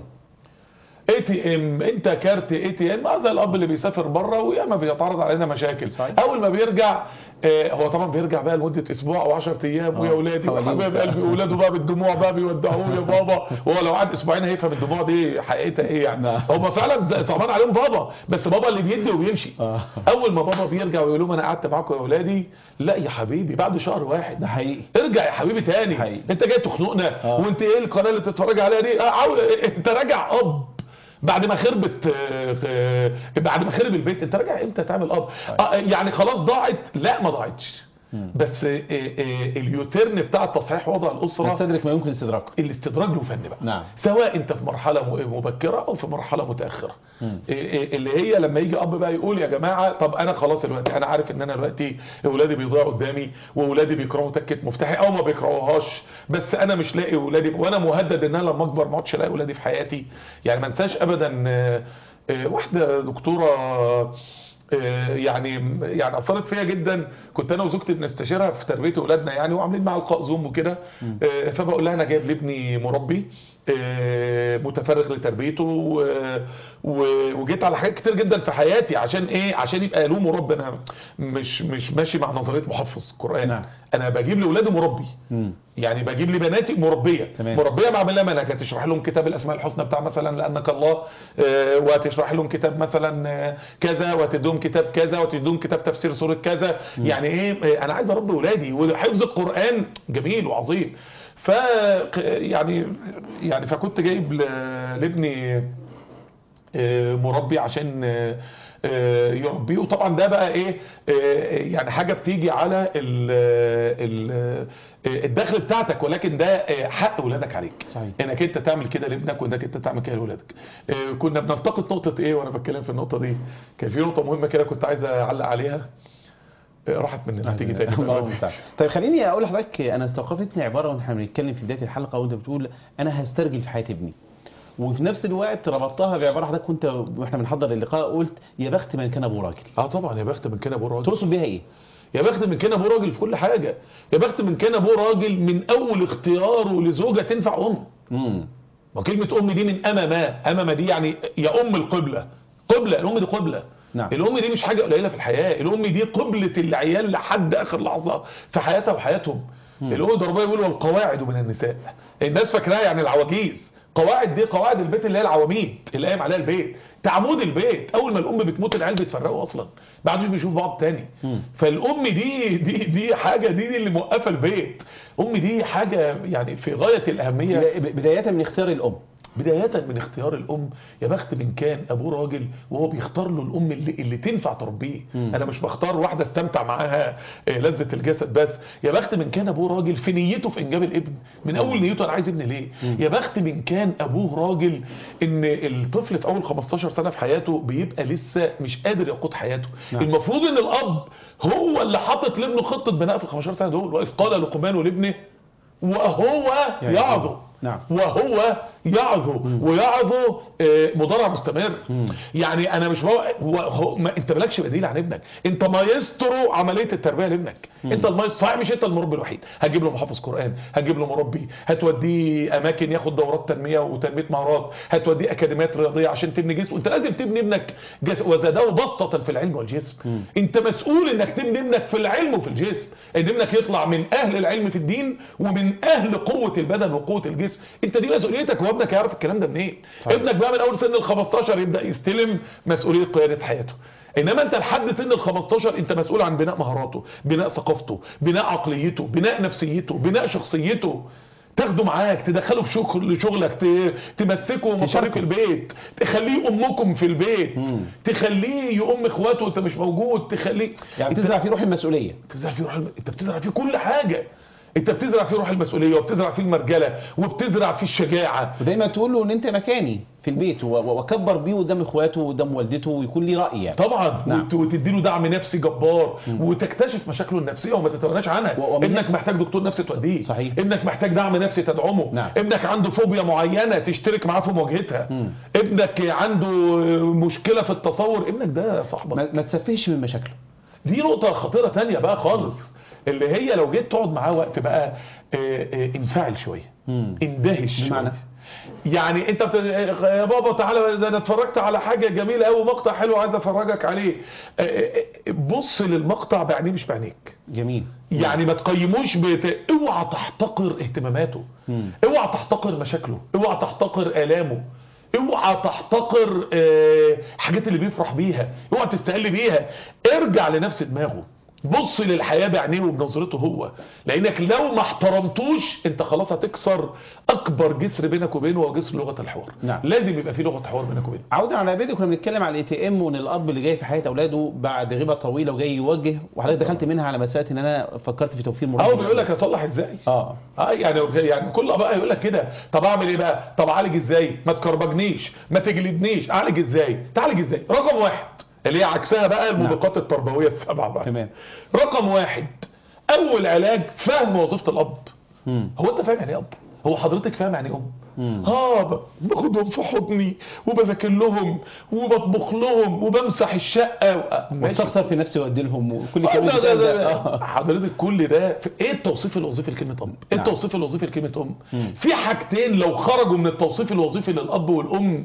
انت كارت ATM زي الاب اللي بيسافر بره وياما بيتعرض علينا مشاكل. صحيح. اول ما بيرجع هو طبعا بيرجع بقى لمده اسبوع او 10 ايام ويا اولادي وحبايب قلبي واولاده بقى بالدموع بقى بيودعوه يا بابا، وهو لو قعد اسبوعين هيفهم الدموع دي حقيقتها ايه يعني. هم فعلا صعبان عليهم بابا، بس بابا اللي بيدي وبيمشي. اول ما بابا بيرجع ويقول لهم انا قعدت معاكم يا اولادي، لا يا حبيبي بعد شهر واحد ده حقيقي ارجع يا حبيبي تاني. حقيقي. انت جاي تخنقنا وانت ايه القناه اللي بتتفرج عليها دي؟ انت راجع اب بعد ما خرب البيت. انت راجع امتى تعمل اب؟ يعني خلاص ضاعت؟ لا ما ضاعتش، بس اليوتيرن بتاع تصحيح وضع الاسره تستدرك ما يمكن استدراكه. الاستدراج له فن بقى. نعم. سواء انت في مرحله مبكره او في مرحله متاخره. اللي هي لما يجي اب بقى يقول يا جماعه طب انا خلاص دلوقتي انا عارف ان انا دلوقتي اولادي بيضيعوا قدامي واولادي بيكرهوا تكه مفتاحي او ما بيكرهوهاش، بس انا مش لاقي اولادي وانا مهدد ان انا لما اكبر ما اقعدش الاقي اولادي في حياتي. يعني ما انساش ابدا واحده دكتوره يعني اثرت فيا جدا. كنت انا وزوجتي بنستشيرها في تربيه اولادنا يعني، وعاملين مع لقاء زوم وكده. فبقول لها انا جايب لابني مربي متفرغ لتربيته وجيت على حاجات كتير جدا في حياتي عشان ايه؟ عشان يبقى له مربي. انا مش ماشي مع نظريه محفظ القران. نعم. انا بجيب لاولادي مربي. يعني بجيب لبناتي مربيه. تمام. مربيه بعمل لها منهج، هتشرح لهم كتاب الاسماء الحسنى بتاع مثلا لانك الله، وهتشرح لهم كتاب مثلا كذا، وهتديهم كتاب كذا، وهتديهم كتاب تفسير سوره كذا. يعني ايه؟ انا عايز اربي اولادي، وحفظ القران جميل وعظيم. يعني فكنت جايب لابني مربي عشان يربيه. وطبعا ده بقى ايه؟ يعني حاجه بتيجي على الدخل بتاعتك، ولكن ده حق ولادك عليك. صحيح. انك انت تعمل كده لابنك وانك انت تعمل كده لاولادك. كنا بننتقد نقطه ايه وانا بتكلم في النقطه دي؟ كان في نقطه مهمه كده كنت عايز اعلق عليها، راحت مننا هتيجي تاني. طيب خليني اقول لحضرتك، انا استوقفتني عباره واحنا بنتكلم في بدايه الحلقه وانت بتقول انا هسترجل في حياه ابني، وفي نفس الوقت ربطتها بعباره حضرتك كنت واحنا بنحضر اللقاء قلت يا بخت من كان ابو راجل. طبعا يا بخت من كان ابو راجل. تقصد بيها ايه؟ يا بخت من كان ابو راجل في كل حاجه. يا بخت من كان ابو راجل من اول اختياره لزوجه تنفع وكلمه ام دي من امامه دي يعني يا ام القبله. الام دي قبله. نعم. الام دي مش حاجه قليله في الحياه، الام دي قبله العيال لحد اخر لحظه في حياتها وحياتهم. الام ده ربنا بيقول والقواعد من النساء. الناس فاكراها يعني العواجيز. قواعد دي قواعد البيت اللي هي العواميد اللي قايم عليها البيت، تعمود البيت. اول ما الام بتموت العيال بيتفرقوا اصلا، ما عادوش بيشوفوا بعض تاني. فالام دي حاجه دي اللي موقفه البيت. ام دي حاجه يعني في غايه الاهميه. بدايه من اختيار الام. بداية من اختيار الام. يا بخت من كان ابوه راجل وهو بيختار له الام اللي تنفع تربيه. انا مش بختار واحده استمتع معاها لذة الجسد بس. يا بخت من كان ابوه راجل في نيته في انجاب الابن، من اول نيته انا عايز ابن ليه. يا بخت من كان ابوه راجل ان الطفل في اول 15 سنه في حياته بيبقى لسه مش قادر يقود حياته. المفروض ان الاب هو اللي حاطط لابنه خطه بناء في ال 15 سنه دول. واذ قال لقمان لابنه وهو يعظه. نعم. وهو يعظه ويعظه مضارع مستمر. يعني انا مش انت مالكش بديل عن ابنك، انت مايسترو عمليه التربيه لابنك. انت المايسترو صحيح، مش انت المربي الوحيد. هتجيب له محافظ قران، هتجيب له مربي، هتوديه اماكن ياخد دورات تنميه وتنميه مهارات، هتوديه اكاديميات رياضيه عشان تبني جسم. وانت لازم تبني ابنك وزاده بسطه في العلم والجسم. انت مسؤول انك تبني ابنك في العلم وفي الجسم، ان ابنك يطلع من اهل العلم في الدين ومن اهل قوه البدن وقوه الجسم. انت دي مسؤوليتك، وابنك يعرف الكلام ده منين؟ ابنك بقى من اول سن ال 15 يبدا يستلم مسؤوليه قياده حياته. انما انت لحد سن ال 15 انت مسؤول عن بناء مهاراته، بناء ثقافته، بناء عقليته، بناء نفسيته، بناء شخصيته. تاخده معاك، تدخله في شغلك، تمسكه مصاريف البيت، تخليه امكم في البيت، تخليه يؤم اخواته وانت مش موجود، تخليه يعني بتزرع فيه روح المسؤوليه. انت بتزرع فيه كل حاجه. انت بتزرع فيه روح المسؤوليه، وبتزرع فيه المرجله، وبتزرع فيه الشجاعه. ودايما تقول له ان انت مكاني في البيت، وكبر بيه قدام اخواته وقدام والدته، ويكون ليه راي يعني. طبعا. نعم. وتدي له دعم نفسي جبار، وتكتشف مشاكله النفسيه وما تتواناش عنها. ابنك محتاج دكتور نفسي توديه. صحيح. ابنك محتاج دعم نفسي تدعمه. نعم. ابنك عنده فوبيا معينه تشترك معاه في مواجهتها. ابنك عنده مشكله في التصور، ابنك ده صاحبك. ما تسفهش من مشاكله. دي نقطه خطيره تانية بقى خالص، اللي هي لو جيت تقعد معاه وقت بقى انفعل شويه، اندهش بمعنى يعني انت يا بابا تعالى ده انا اتفرجت على حاجه جميله قوي، مقطع حلو عايز افرجك عليه. بص للمقطع بعينيه مش بعينيك. جميل. يعني ما تقيموش اوعى تحتقر اهتماماته، اوعى تحتقر مشاكله، اوعى تحتقر الامه، اوعى تحتقر حاجات اللي بيفرح بيها، اوعى تستقل بيها. ارجع لنفس دماغه، بص للحياة بعينيه وبنظرته هو، لانك لو ما احترمتوش انت خلاص هتكسر اكبر جسر بينك وبينه، وهو جسر لغة الحوار. نعم. لازم يبقى في لغة حوار بينك وبينه. عودا على فيديو كنا بنتكلم على الاي تي ام، وان الاب اللي جاي في حياة اولاده بعد غيبة طويلة وجاي يوجه، وحضرتك دخلت منها على مسألة ان انا فكرت في توفير مرتب. بيقول لك اصلح ازاي. يعني كل اباء يقول لك كده. طب اعمل ايه بقى؟ طب اعالج ازاي؟ ما تكربجنيش، ما تجلدنيش. اعالج ازاي؟ تعالج ازاي؟ رقم واحد اللي هي عكسها بقى الموبقات التربويه السبعه بقى. تمام. رقم واحد، اول علاج فهم وظيفه الاب. هو انت فاهم يعني ايه اب؟ هو حضرتك فاهم يعني ام؟ باخدهم في حضني وبذاكر لهم وبطبخ لهم وبمسح الشقه واستخسر في نفسي وادي لهم وكل كلمه ده. حضرتك كل ده ايه التوصيف الوظيفي لكلمه اب؟ ايه التوصيف الوظيفي لكلمه ام؟ في حاجتين لو خرجوا من التوصيف الوظيفي للاب والام،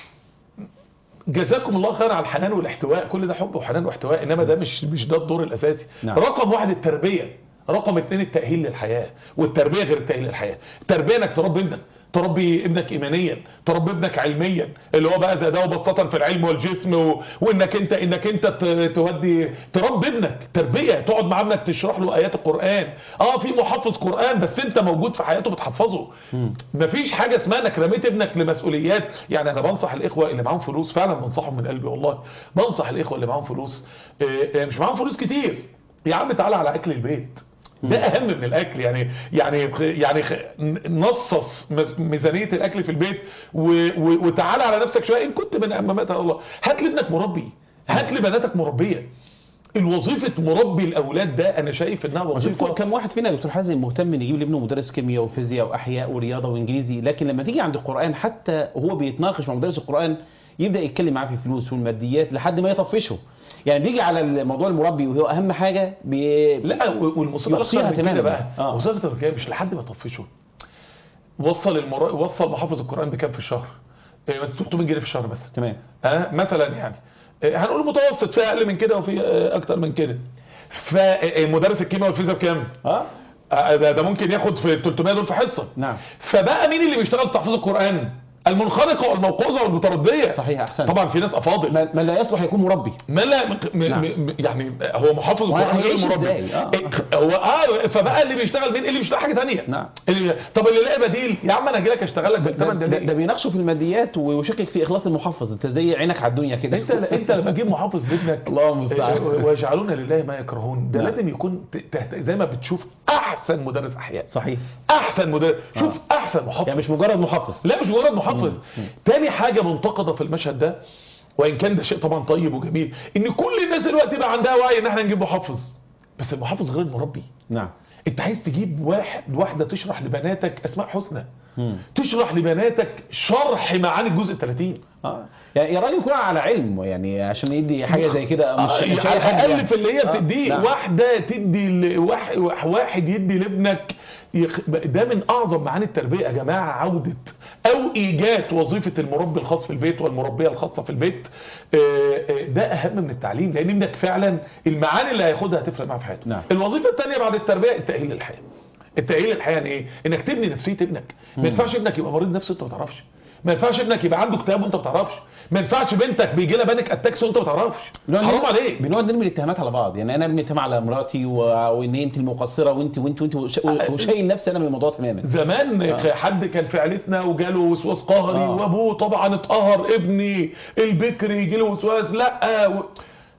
جزاكم الله خير على الحنان والاحتواء، كل ده حب وحنان واحتواء، انما ده مش ده الدور الاساسي. نعم. رقم واحد التربيه، رقم اتنين التأهيل للحياة. والتربية غير التأهيل للحياة. التربية انك تربي ابنك، تربي ابنك ايمانيا، تربي ابنك علميا، اللي هو بقى زاداه بسطة في العلم والجسم وانك انت تودي تربي ابنك تربية، تقعد مع ابنك تشرح له ايات القرآن. في محفظ قرآن بس انت موجود في حياته بتحفظه. مفيش حاجة اسمها انك رميت ابنك لمسؤوليات. يعني انا بنصح الاخوة اللي معاهم فلوس، فعلا بنصحهم من قلبي والله، بنصح الاخوة اللي معاهم فلوس، مش معاهم فلوس كتير، يا عم تعالى على اكل البيت، ده اهم من الاكل. يعني نصص ميزانيه الاكل في البيت وتعالى على نفسك شويه. ان كنت من امامات الله، هات لابنك مربي، هات لبناتك مربيه. الوظيفه مربي الاولاد ده انا شايف انها وظيفه. كم واحد فينا يا دكتور حازم مهتم ان يجيب لابنه مدرس كيمياء وفيزياء واحياء ورياضه وانجليزي، لكن لما تيجي عند القران حتى وهو بيتناقش مع مدرس القران يبدا يتكلم معاه في الفلوس والماديات لحد ما يطفشه. يعني بيجي على الموضوع المربي وهو اهم حاجه لا، والمصيبه اكتر من كده بقى. وظيفه الرجاله مش لحد ما يطفشه. وصل محافظ القران بكام في الشهر؟ بس 300 جنيه في الشهر بس. تمام. مثلا يعني هنقول متوسط، في اقل من كده وفي اكتر من كده. فمدرس الكيمياء والفيزياء بكام؟ ده ممكن ياخد في 300 دول في حصه. نعم. فبقى مين اللي بيشتغل تحفيظ القران؟ المنخرقه والموقوظه والمترديه. صحيح، احسن. طبعا في ناس افاضل من لا يصلح يكون مربي، ما لا يعني هو محافظ القران غير مربي. هو فبقى اللي بيشتغل مين؟ اللي بيشتغل حاجه ثانيه. نعم. طب اللي لاقي بديل، يا عم انا هاجي لك اشتغل لك بالثمن ده بيناقشوا في الماديات ويشكك في اخلاص المحفظ. انت زي عينك على الدنيا كده. انت لما تجيب محافظ لابنك الله المستعان، ويجعلون لله ما يكرهون، ده لازم يكون زي ما بتشوف احسن مدرس احياء. صحيح. احسن مدرس، شوف احسن محافظ، يعني مش مجرد محافظ. لا مش مجرد محافظ. تاني حاجة منتقدة في المشهد ده، وإن كان ده شيء طبعا طيب وجميل، إن كل الناس دلوقتي بقى عندها وعي إن احنا نجيب محافظ، بس المحافظ غير المربي. نعم. أنت عايز تجيب واحدة تشرح لبناتك أسماء حسنى، تشرح لبناتك شرح معاني الجزء 30. يعني يا راجل يكون على علم، يعني عشان يدي حاجه زي كده مش على الاقل في اللي هي بتديه. واحده تدي واحد يدي لابنك، ده من اعظم معاني التربيه يا جماعه. عوده او ايجاد وظيفه المربي الخاص في البيت والمربيه الخاصه في البيت، ده اهم من التعليم، لان ابنك فعلا المعاني اللي هياخدها هتفرق معاه في حياته. نعم. الوظيفه الثانيه بعد التربيه التاهيل للحياه. التاهيل للحياه يعني ايه؟ انك تبني نفسيه ابنك. ما ينفعش ابنك يبقى مريض نفسي وانت ما تعرفش، ما ينفعش ابنك يبقى عنده اكتئاب وانت ما تعرفش، ما ينفعش بنتك بيجي لها بانيك اتاكس وانت ما تعرفش. حرام عليك. بنقعد نرمي الاتهامات على بعض، يعني انا ارمي اتهام على مراتي وان انت المقصره وانت وشايل نفسي انا من الموضوع تماما. زمان حد كان في عيلتنا وجاله وسواس قهري وابوه طبعا اتقهر، ابني البكري يجي له وسواس، لا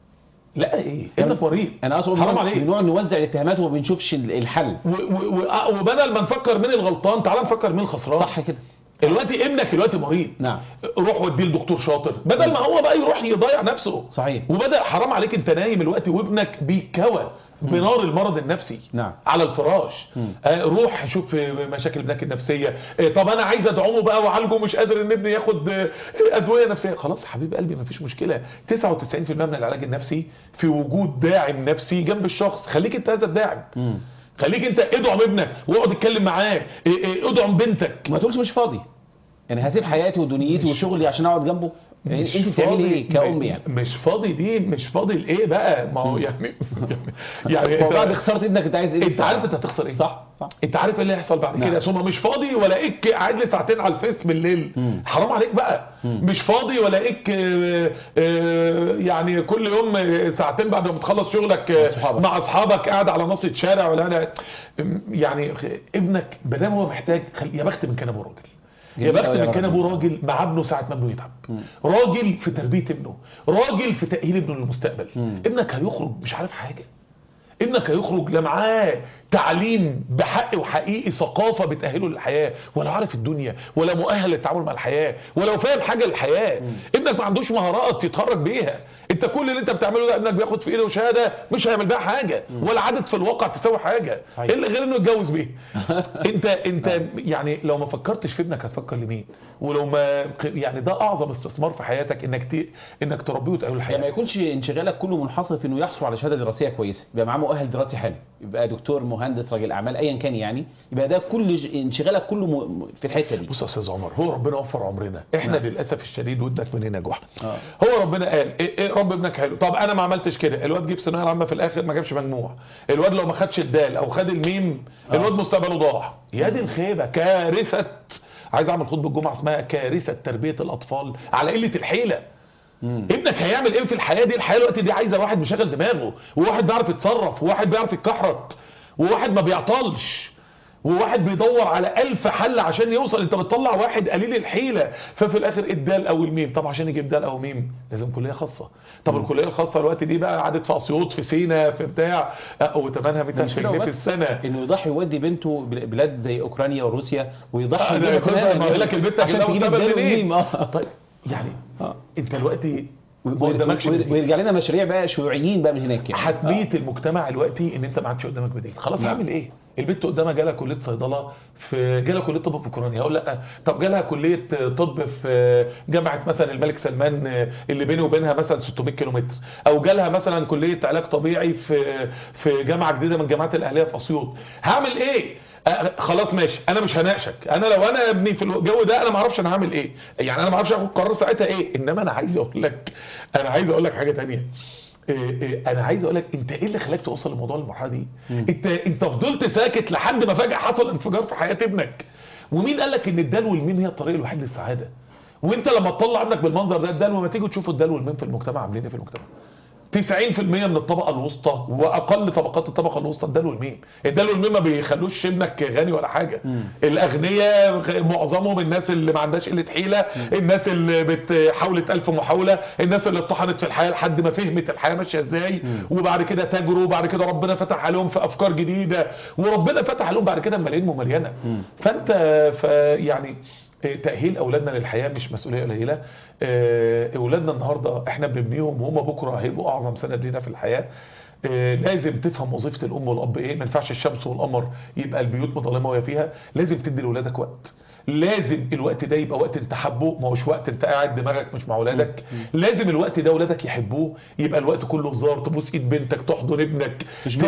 لا ايه ابنك مريض، انا اقصد حرام عليك. بنقعد نوزع الاتهامات وما بنشوفش الحل. وبدل ما نفكر مين الغلطان تعال نفكر مين الخسران. صح كده. دلوقتي ابنك دلوقتي مريض، نعم، روح وديه لدكتور شاطر بدل ما هو بقى يروح يضيع نفسه. صحيح. وبدأ حرام عليك انت نايم دلوقتي وابنك بيتكوى بنار المرض النفسي، نعم، على الفراش. روح شوف مشاكل ابنك النفسيه. طب انا عايز ادعمه بقى واعالجه، مش قادر ان ابني ياخد ادويه نفسيه. خلاص يا حبيب قلبي مفيش مشكله، 99% من العلاج النفسي في وجود داعم نفسي جنب الشخص. خليك انت هذا الداعم. خليك انت ادعم ابنك واقعد اتكلم معاه، ادعم بنتك. ما تقولش مش فاضي، يعني هسيب حياتي ودنيتي وشغلي عشان اقعد جنبه. يعني انت بتعملي ايه كأم؟ يعني مش فاضي دي مش فاضي لايه بقى؟ ما هو يعني هو بعد خساره ابنك انت عايز ايه؟ انت عارف انت هتخسر ايه؟ صح. انت عارف ايه اللي هيحصل بعد نعم. كده؟ ثم مش فاضي ولاقيك قاعد لي ساعتين على الفيس بالليل. حرام عليك بقى. مش فاضي ولاقيك يعني كل يوم ساعتين بعد ما تخلص شغلك مع اصحابك قاعد على نص شارع ولا انا. يعني ابنك بدل هو محتاج يا بخت من كان ابو راجل، يا بخت من كان ابوه راجل مع ابنه ساعه ما ابنه يتعب، راجل في تربيه ابنه، راجل في تاهيل ابنه للمستقبل. ابنك هيخرج مش عارف حاجه، ابنك هيخرج لا معاه تعليم بحق وحقيقي، ثقافه بتاهله للحياه، ولا عارف الدنيا، ولا مؤهل للتعامل مع الحياه، ولا فاهم حاجه للحياه. ابنك ما عندوش مهارات يتخرج بيها. انت كل اللي انت بتعمله ده ابنك بياخد في ايده شهاده مش هيعمل بيها حاجه، ولا عادت في الواقع تساوي حاجه الا غير انه يتجوز بيها. انت يعني لو ما فكرتش في ابنك هتفكر لمين؟ ولو ما يعني ده اعظم استثمار في حياتك انك تربيه وتأهله الحياه. يعني ما يكونش انشغالك كله منحصر في انه يحصل على شهاده دراسيه كويسه، يبقى معاه مؤهل دراسي حلو، يبقى دكتور مهندس راجل اعمال ايا كان، يعني يبقى ده كل انشغالك كله في الحته دي. بص يا استاذ عمر، هو ربنا وفر عمرنا احنا للاسف الشديد ودك مننا يا جحا. هو ربنا قال إيه رب ابنك حلو. طب انا ما عملتش كده، الواد جه في الثانويه العامه في الاخر ما جابش مجموع، الواد لو ما خدش الدال او خد الميم الواد مستقبله ضاع. يا دي الخيبه، كارثه. عايز اعمل خطبه الجمعه اسمها كارثه تربيه الاطفال على قله الحيله. ابنك هيعمل ايه في الحياه دي؟ الحياه الوقت دي عايزه واحد مشغل دماغه، وواحد بيعرف يتصرف، وواحد بيعرف يتكحرت، وواحد ما بيعطلش، وواحد بيدور على 1000 حل عشان يوصل. انت بتطلع واحد قليل الحيله، ففي الاخر الدال او الميم. طب عشان يجيب دال او ميم لازم كليه خاصه. طب الكليه الخاصه الوقت دي بقى قعدت في اسيوط في سينا في بتاع وثمنها 200,000 جنيه في السنه. انه يضحي يودي بنته بلاد زي اوكرانيا وروسيا ويضحي بيها كمان، ما يقول لك البنت عشان تجيب الدال والميم. طيب يعني انت دلوقتي ويرجع لنا مشاريع بقى شيوعيين بقى من هناك. يعني حتميه المجتمع دلوقتي ان انت ما عادش قدامك بديل. خلاص هعمل ايه؟ البنت قدامها جالها كليه صيدله جالها كليه طب في اوكرانيا، هقول لا. طب جالها كليه طب في جامعه مثلا الملك سلمان اللي بينه وبينها مثلا 600 كيلومتر، او جالها مثلا كليه علاج طبيعي في جامعه جديده من الجامعات الاهليه في اسيوط. هعمل ايه؟ خلاص ماشي، انا مش هناقشك. انا لو انا ابني في الجو ده انا ما اعرفش انا هعمل ايه، يعني انا ما اعرفش اخد قرار ساعتها ايه. انما انا عايز اقول لك حاجه تانية. انا عايز اقول لك انت ايه اللي خلاك توصل لموضوع المرحله دي؟ انت فضلت ساكت لحد ما فجاه حصل انفجار في حياه ابنك. ومين قال لك ان الدال والميم هي الطريق الوحيد للسعاده؟ وانت لما تطلع ابنك بالمنظر ده الدال، وما تيجوا تشوفوا الدال والميم في المجتمع عاملين ايه في المجتمع. 90% من الطبقه الوسطى واقل طبقات الطبقه الوسطى الدال والميم. الدال والميم ما بيخلوش ابنك غني ولا حاجه. الاغنياء معظمهم الناس اللي ما عندهاش قله حيله، الناس اللي حاولت 1000 محاوله، الناس اللي اتطحنت في الحياه لحد ما فهمت الحياه ماشيه ازاي، وبعد كده تاجروا، وبعد كده ربنا فتح عليهم في افكار جديده، وربنا فتح عليهم بعد كده ملايين ومليانه. فانت يعني تأهيل أولادنا للحياة مش مسؤولية قليلة. أولادنا النهاردة احنا بنبنيهم وهم بكرة هيبقوا أعظم سند لينا في الحياة. لازم تفهم وظيفة الأم والأب إيه. ما ينفعش الشمس والقمر يبقى البيوت مظلمة وهي فيها. لازم تدي لأولادك وقت، لازم الوقت ده يبقى وقت انت حبه، ما هوش وقت انت قاعد دماغك مش مع اولادك. لازم الوقت ده اولادك يحبوه، يبقى الوقت كله هزار، تبوس ايد بنتك، تحضن ابنك،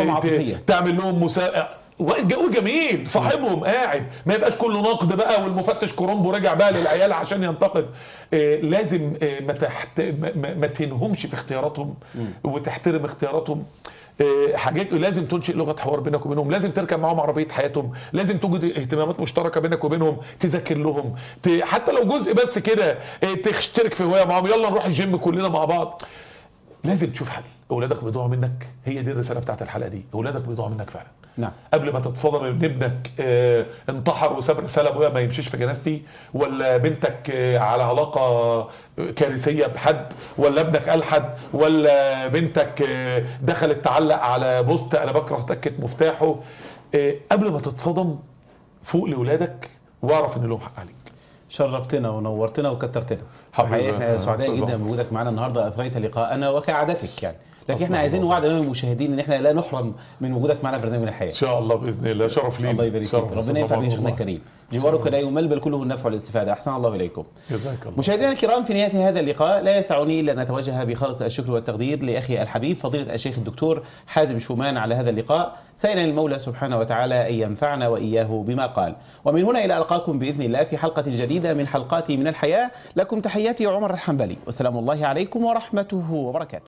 تعمل لهم مسابقة، جو جميل، صاحبهم قاعد، ما يبقاش كله نقد بقى والمفتش كرومبو رجع بقى للعيال عشان ينتقد. لازم ما تنهمش في اختياراتهم وتحترم اختياراتهم. حاجات لازم تنشئ لغه حوار بينك وبينهم، لازم تركب معاهم عربيه حياتهم، لازم توجد اهتمامات مشتركه بينك وبينهم، تذاكر لهم، حتى لو جزء بس كده، تشترك في هوايه معاهم، يلا نروح الجيم كلنا مع بعض. لازم تشوف حل. اولادك بيضيعوا منك، هي دي الرساله بتاعت الحلقه دي، اولادك بيضيعوا منك فعلا. نعم. قبل ما تتصدم ان ابنك انتحر وساب رساله ابويا ما يمشيش في جنازتي، ولا بنتك على علاقه كارثيه بحد، ولا ابنك الحد، ولا بنتك دخلت تعلق على بوست انا بكره تكه مفتاحه، قبل ما تتصدم فوق لاولادك واعرف ان لهم حق عليك. شرفتنا ونورتنا وكترتنا. حقيقة احنا سعداء جدا بوجودك معنا النهارده، اثريت لقاءنا وكعادتك يعني، لكن احنا عايزين نوعد المشاهدين ان احنا لا نحرم من وجودك معنا في برنامج الحياه. ان شاء الله باذن الله، شرف لينا. الله يبارك فيك، ربنا ينفع بك شيخنا الكريم. جوارك لا يمل بل كله النفع والاستفاده. احسن الله اليكم. جزاك الله. مشاهدينا الكرام، في نهايه هذا اللقاء لا يسعني الا ان اتوجه بخالص الشكر والتقدير لاخي الحبيب فضيله الشيخ الدكتور حازم شومان على هذا اللقاء، سائلا المولى سبحانه وتعالى ان ينفعنا واياه بما قال. ومن هنا الى القاكم باذن الله في حلقه جديده من حلقات من الحياه. لكم تحياتي عمر الحنبلي، والسلام الله عليكم ورحمته وبركاته.